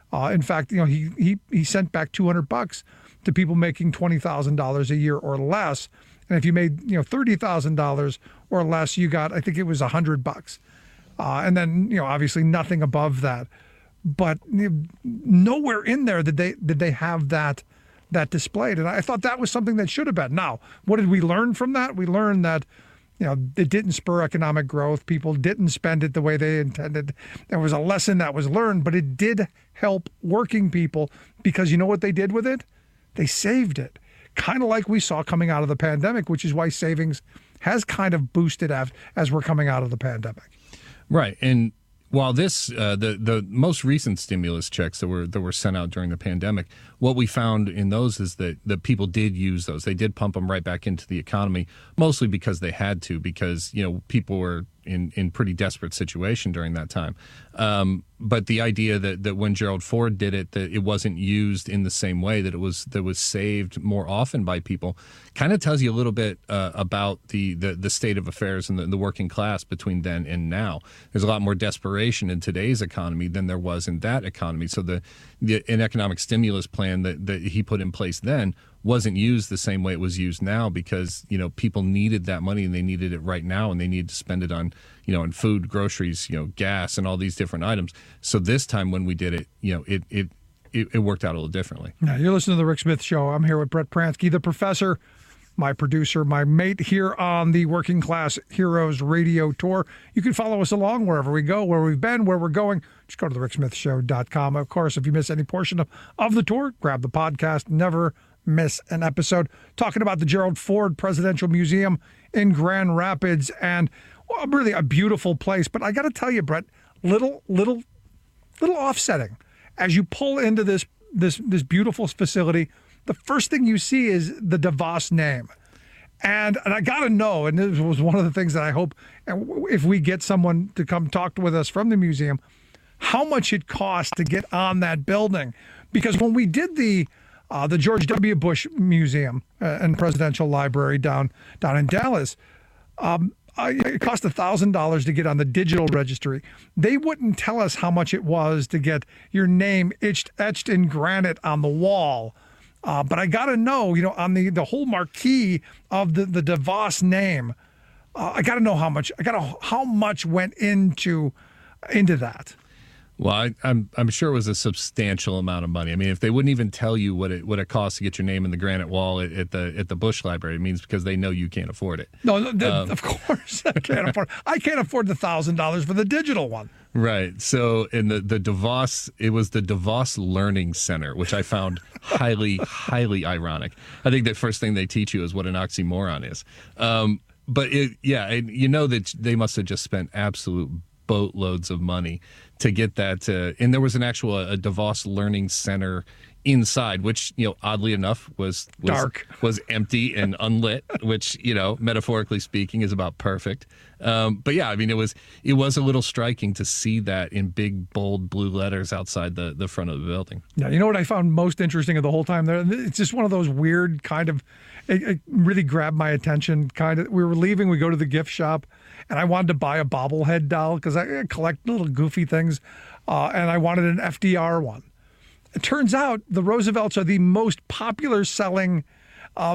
Uh, in fact, you know, he he he sent back two hundred bucks to people making twenty thousand dollars a year or less. And if you made, you know, thirty thousand dollars or less, you got, I think it was one hundred bucks. Uh, and then, you know, obviously nothing above that. But you know, nowhere in there did they did they have that that displayed. And I thought that was something that should have been. Now, what did we learn from that? We learned that, you know, it didn't spur economic growth. People didn't spend it the way they intended. There was a lesson that was learned, but it did help working people because you know what they did with it? They saved it. Kind of like we saw coming out of the pandemic, which is why savings has kind of boosted as, as we're coming out of the pandemic. Right. And while this, uh, the the most recent stimulus checks that were that were sent out during the pandemic, what we found in those is that, that people did use those. They did pump them right back into the economy, mostly because they had to, because, you know, people were in, in pretty desperate situation during that time. Um, but the idea that, that when Gerald Ford did it, that it wasn't used in the same way, that it was that was saved more often by people, kind of tells you a little bit uh, about the, the, the state of affairs in the, the working class between then and now. There's a lot more desperation in today's economy than there was in that economy. So the, the an economic stimulus plan that, that he put in place then wasn't used the same way it was used now because, you know, people needed that money and they needed it right now and they needed to spend it on, you know, on food, groceries, you know, gas and all these different items. So this time when we did it, you know, it it it, it worked out a little differently. Now, you're listening to The Rick Smith Show. I'm here with Brett Pransky, the professor, my producer, my mate here on the Working Class Heroes radio tour. You can follow us along wherever we go, where we've been, where we're going. Just go to the rick smith show dot com. Of course, if you miss any portion of, of the tour, grab the podcast. Never miss an episode. Talking about the Gerald Ford Presidential Museum in Grand Rapids, and well, really a beautiful place. But I got to tell you, Brett, little, little, little offsetting. As you pull into this this this beautiful facility, the first thing you see is the DeVos name. And and I got to know, and this was one of the things that I hope, if we get someone to come talk with us from the museum, how much it costs to get on that building. Because when we did the uh, the George W. Bush Museum uh, and Presidential Library down down in Dallas, um, I, it cost one thousand dollars to get on the digital registry. They wouldn't tell us how much it was to get your name etched, etched in granite on the wall. Uh, but I got to know, you know, on the, the whole marquee of the, the DeVos name, uh, I got to know how much, I got to how much went into into that. Well, I, I'm I'm sure it was a substantial amount of money. I mean, if they wouldn't even tell you what it what it costs to get your name in the granite wall at, at the at the Bush Library, it means because they know you can't afford it. No, the, um, of course I can't afford. I can't afford the thousand dollars for the digital one. Right. So in the the DeVos, it was the DeVos Learning Center, which I found highly highly ironic. I think the first thing they teach you is what an oxymoron is. Um, but it, yeah, and you know that they must have just spent absolute boatloads of money to get that. Uh, and there was an actual a DeVos Learning Center inside, which, you know, oddly enough was, was dark, was empty and unlit, which, you know, metaphorically speaking, is about perfect. Um, but yeah, I mean, it was it was a little striking to see that in big, bold blue letters outside the, the front of the building. Yeah, you know what I found most interesting of the whole time there? It's just one of those weird kind of, it, it really grabbed my attention. Kind of, we were leaving, we go to the gift shop, and I wanted to buy a bobblehead doll because I collect little goofy things, uh, and I wanted an F D R one. It turns out the Roosevelts are the most popular selling uh,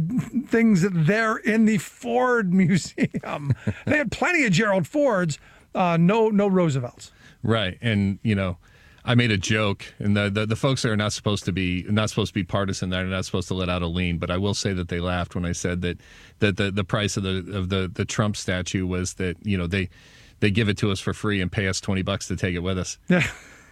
things there in the Ford Museum. They had plenty of Gerald Fords, uh, no no Roosevelts. Right, and you know, I made a joke, and the, the the folks that are not supposed to be not supposed to be partisan, they're not supposed to let out a lean. But I will say that they laughed when I said that that the, the price of the of the, the Trump statue was that, you know, they they give it to us for free and pay us twenty bucks to take it with us. Yeah.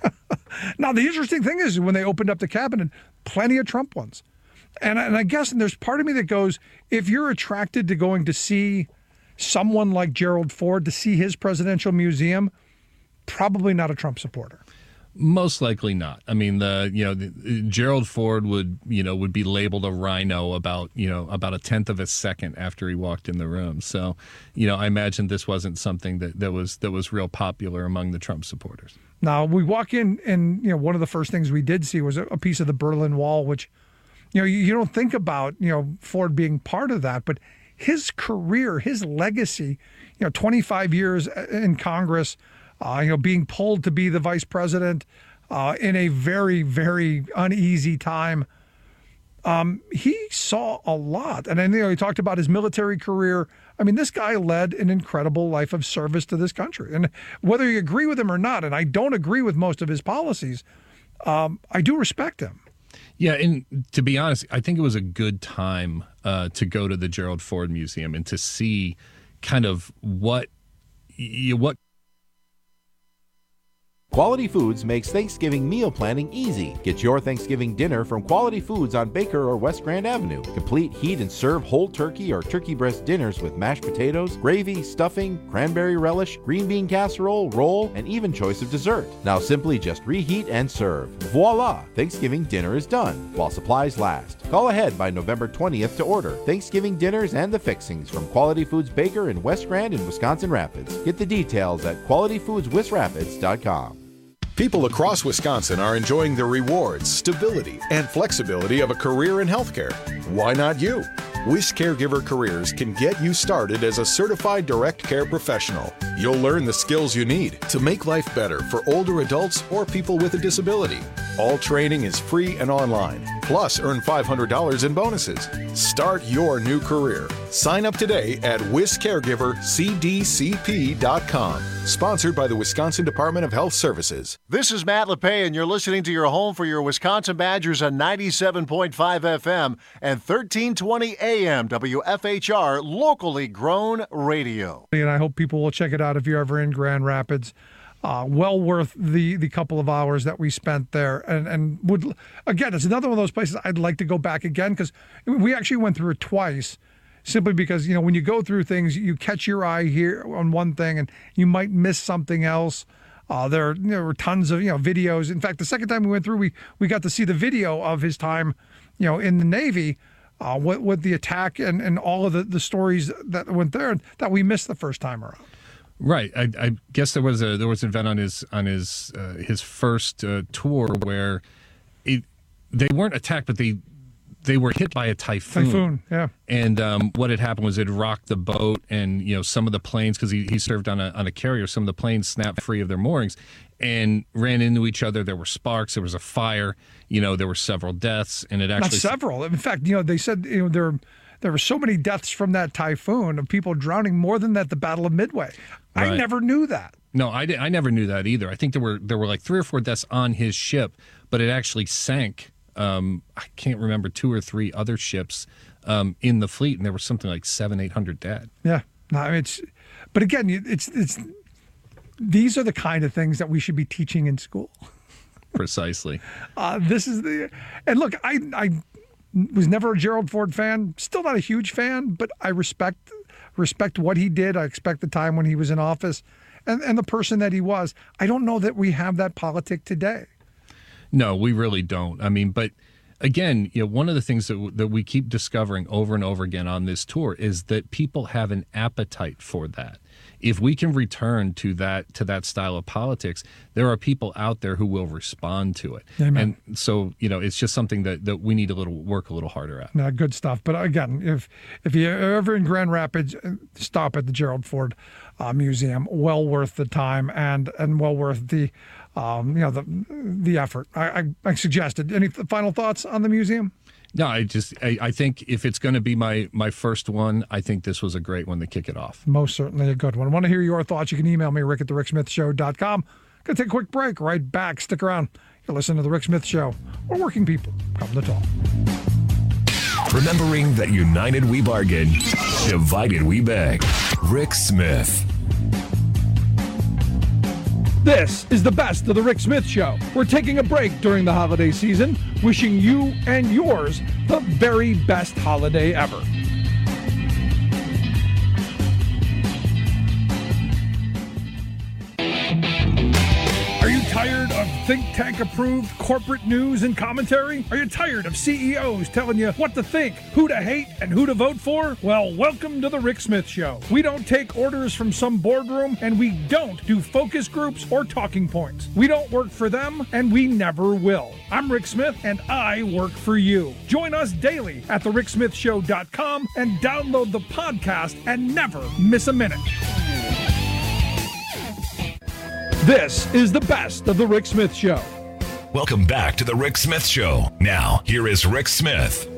Now, the interesting thing is when they opened up the cabinet, plenty of Trump ones. And, and I guess and there's part of me that goes, if you're attracted to going to see someone like Gerald Ford, to see his presidential museum, probably not a Trump supporter. Most likely not. I mean, the you know the, Gerald Ford would you know would be labeled a rhino about you know about a tenth of a second after he walked in the room. So, you know, I imagine this wasn't something that, that was that was real popular among the Trump supporters. Now we walk in, and you know one of the first things we did see was a, a piece of the Berlin Wall, which you know you, you don't think about you know Ford being part of that, but his career, his legacy, you know, twenty-five years in Congress. Uh, you know, being pulled to be the vice president, uh, in a very, very uneasy time. Um, he saw a lot. And then, you know, he talked about his military career. I mean, this guy led an incredible life of service to this country. And whether you agree with him or not, and I don't agree with most of his policies, um, I do respect him. Yeah, and to be honest, I think it was a good time uh, to go to the Gerald Ford Museum and to see kind of what what. Quality Foods makes Thanksgiving meal planning easy. Get your Thanksgiving dinner from Quality Foods on Baker or West Grand Avenue. Complete heat and serve whole turkey or turkey breast dinners with mashed potatoes, gravy, stuffing, cranberry relish, green bean casserole, roll, and even choice of dessert. Now simply just reheat and serve. Voila! Thanksgiving dinner is done while supplies last. Call ahead by November twentieth to order Thanksgiving dinners and the fixings from Quality Foods Baker in West Grand and Wisconsin Rapids. Get the details at quality foods wis rapids dot com. People across Wisconsin are enjoying the rewards, stability, and flexibility of a career in healthcare. Why not you? Wish Caregiver Careers can get you started as a certified direct care professional. You'll learn the skills you need to make life better for older adults or people with a disability. All training is free and online. Plus, earn five hundred dollars in bonuses. Start your new career. Sign up today at wis caregiver c d c p dot com. Sponsored by the Wisconsin Department of Health Services. This is Matt LePay, and you're listening to your home for your Wisconsin Badgers on ninety-seven point five F M and thirteen twenty A M W F H R, locally grown radio. And I hope people will check it out if you're ever in Grand Rapids. Uh, well worth the the couple of hours that we spent there, and and would again, it's another one of those places I'd like to go back again, because we actually went through it twice, simply because, you know, when you go through things, you catch your eye here on one thing and you might miss something else. Uh, there, there were tons of, you know, videos. In fact, the second time we went through, we we got to see the video of his time, you know, in the Navy, uh, with, with the attack and, and all of the, the stories that went there that we missed the first time around. Right. I, I guess there was a there was an event on his on his uh, his first uh, tour where it, they weren't attacked, but they they were hit by a typhoon. Typhoon, yeah. And um, what had happened was it rocked the boat, and you know some of the planes, because he, he served on a on a carrier, some of the planes snapped free of their moorings and ran into each other. There were sparks. There was a fire. You know, there were several deaths, and it actually not several. In fact, you know, they said, you know, there there were so many deaths from that typhoon of people drowning, more than at the Battle of Midway. Right. I never knew that. No, I, I never knew that either. I think there were there were like three or four deaths on his ship, but it actually sank. Um, I can't remember two or three other ships um, in the fleet, and there was something like seven, eight hundred dead. Yeah, no, I mean, it's. But again, it's it's. These are the kind of things that we should be teaching in school. Precisely. uh, this is the, and look, I I was never a Gerald Ford fan. Still not a huge fan, but I respect. respect what he did. I expect the time when he was in office and, and the person that he was. I don't know that we have that politic today. No, we really don't. I mean, but again, you know, one of the things that, that we keep discovering over and over again on this tour is that people have an appetite for that. If we can return to that to that style of politics, there are people out there who will respond to it. Amen. And so, you know, it's just something that, that we need a little work a little harder at. No, good stuff. But again, if if you're ever in Grand Rapids, stop at the Gerald Ford uh, Museum. Well worth the time and and well worth the um, you know the the effort. I, I, I suggested. Any final thoughts on the museum? No, I just I, I think if it's going to be my my first one, I think this was a great one to kick it off. Most certainly a good one. I want to hear your thoughts. You can email me, Rick at the rick smith show dot com. Going to take a quick break. Right back. Stick around. You're listening to The Rick Smith Show, where working people come to talk. Remembering that united we bargain, divided we beg. Rick Smith. This is the best of The Rick Smith Show. We're taking a break during the holiday season, wishing you and yours the very best holiday ever. Are you tired of think tank approved corporate news and commentary? Are you tired of C E Os telling you what to think, who to hate, and who to vote for? Well, welcome to the Rick Smith Show. We don't take orders from some boardroom, and we don't do focus groups or talking points. We don't work for them, and we never will. I'm Rick Smith, and I work for you. Join us daily at the rick smith show dot com and download the podcast and never miss a minute. This is the best of the Rick Smith Show. Welcome back to the Rick Smith Show. Now, here is Rick Smith.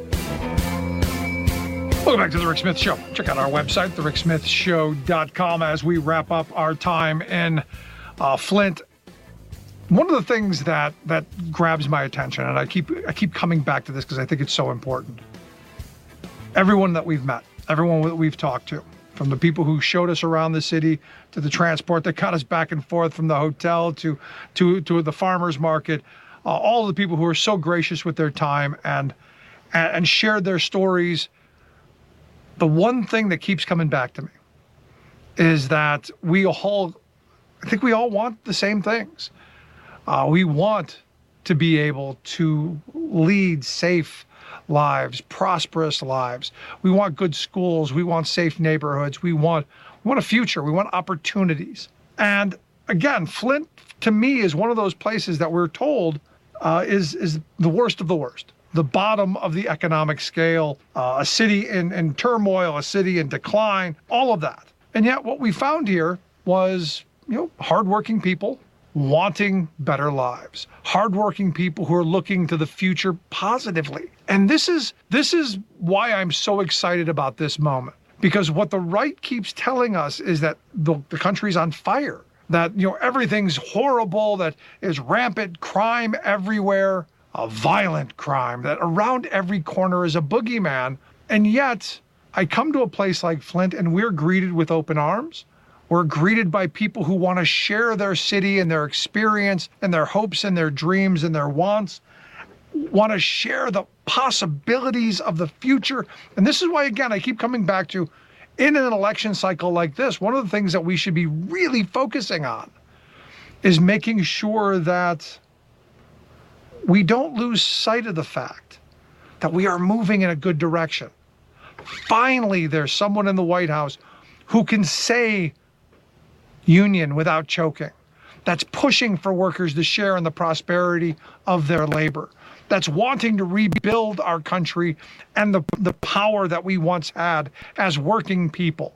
Welcome back to the Rick Smith Show. Check out our website, the rick smith show dot com, as we wrap up our time in uh, Flint. One of the things that that grabs my attention, and I keep I keep coming back to this because I think it's so important. Everyone that we've met, everyone that we've talked to, from the people who showed us around the city to the transport that got us back and forth from the hotel to to to the farmers market, uh, all of the people who are so gracious with their time and and, and shared their stories. The one thing that keeps coming back to me is that we all, I think we all want the same things. Uh, we want to be able to lead safe lives, prosperous lives. We want good schools. We want safe neighborhoods. We want, we want a future. We want opportunities. And again, Flint, to me, is one of those places that we're told uh, is, is the worst of the worst. The bottom of the economic scale, uh, a city in, in turmoil, a city in decline, all of that. And yet what we found here was, you know, hardworking people wanting better lives, hardworking people who are looking to the future positively. And this is this is why I'm so excited about this moment, because what the right keeps telling us is that the, the country's on fire, that, you know, everything's horrible, that is rampant crime everywhere. A violent crime, that around every corner is a boogeyman. And yet I come to a place like Flint and we're greeted with open arms. We're greeted by people who want to share their city and their experience and their hopes and their dreams and their wants, want to share the possibilities of the future. And this is why, again, I keep coming back to, in an election cycle like this, one of the things that we should be really focusing on is making sure that we don't lose sight of the fact that we are moving in a good direction. Finally, there's someone in the White House who can say union without choking, that's pushing for workers to share in the prosperity of their labor, that's wanting to rebuild our country and the, the power that we once had as working people.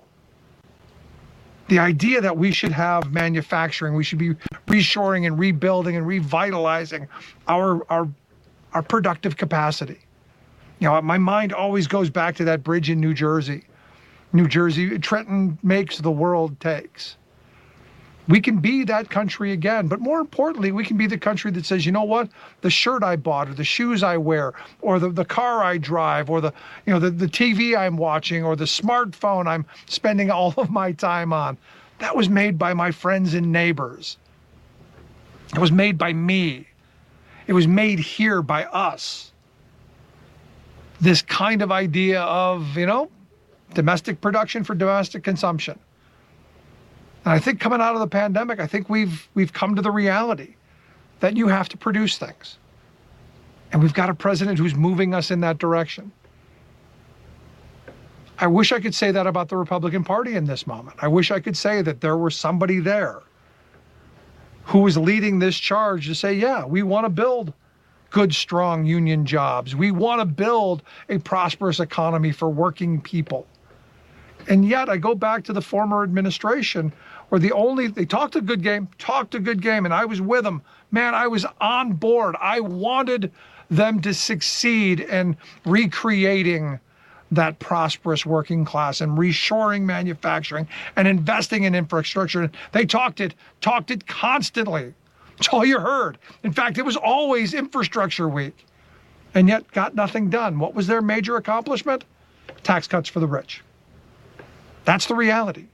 The idea that we should have manufacturing, we should be reshoring and rebuilding and revitalizing our our our productive capacity. You know, my mind always goes back to that bridge in New Jersey. New Jersey, Trenton makes, the world takes. We can be that country again, but more importantly, we can be the country that says, you know what, the shirt I bought, or the shoes I wear, or the, the car I drive, or the, you know, the, the T V I'm watching, or the smartphone I'm spending all of my time on, that was made by my friends and neighbors. It was made by me. It was made here by us. This kind of idea of, you know, domestic production for domestic consumption. And I think coming out of the pandemic, I think we've we've come to the reality that you have to produce things. And we've got a president who's moving us in that direction. I wish I could say that about the Republican Party in this moment. I wish I could say that there was somebody there who was leading this charge to say, yeah, we want to build good, strong union jobs. We want to build a prosperous economy for working people. And yet I go back to the former administration where the only, they talked a good game, talked a good game, and I was with them. Man, I was on board. I wanted them to succeed in recreating that prosperous working class and reshoring manufacturing and investing in infrastructure. They talked it, talked it constantly. It's all you heard. In fact, it was always infrastructure week, and yet got nothing done. What was their major accomplishment? Tax cuts for the rich. That's the reality.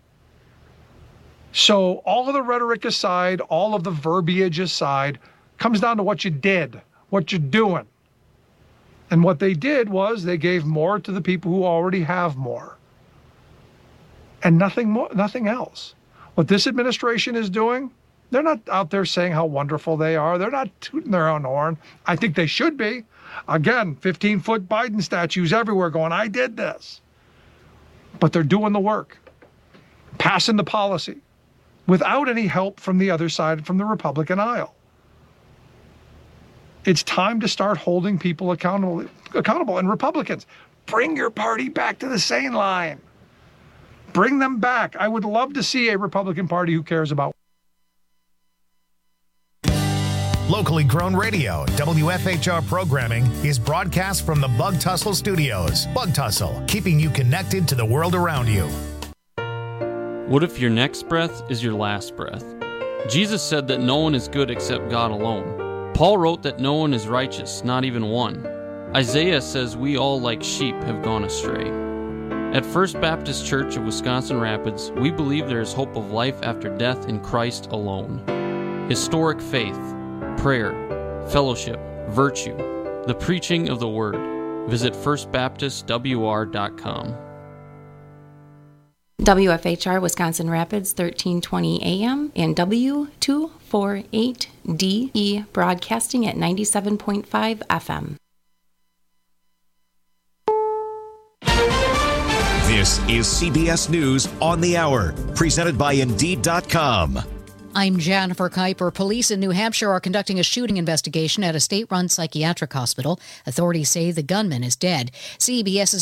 So all of the rhetoric aside, all of the verbiage aside, comes down to what you did, what you're doing. And what they did was they gave more to the people who already have more. And nothing more, nothing else. What this administration is doing, they're not out there saying how wonderful they are. They're not tooting their own horn. I think they should be. Again, fifteen-foot Biden statues everywhere going, I did this. But they're doing the work, passing the policy, without any help from the other side, from the Republican aisle. It's time to start holding people accountable. accountable. And Republicans, bring your party back to the sane line. Bring them back. I would love to see a Republican Party who cares about. Locally grown radio, W F H R programming is broadcast from the Bug Tussle Studios. Bug Tussle, keeping you connected to the world around you. What if your next breath is your last breath? Jesus said that no one is good except God alone. Paul wrote that no one is righteous, not even one. Isaiah says we all like sheep have gone astray. At First Baptist Church of Wisconsin Rapids, we believe there is hope of life after death in Christ alone. Historic faith, prayer, fellowship, virtue, the preaching of the Word. Visit first baptist w r dot com. W F H R Wisconsin Rapids, thirteen twenty A M and W two forty-eight D E broadcasting at ninety-seven point five F M. This is C B S News on the Hour, presented by Indeed dot com. I'm Jennifer Kuiper. Police in New Hampshire are conducting a shooting investigation at a state-run psychiatric hospital. Authorities say the gunman is dead. C B S's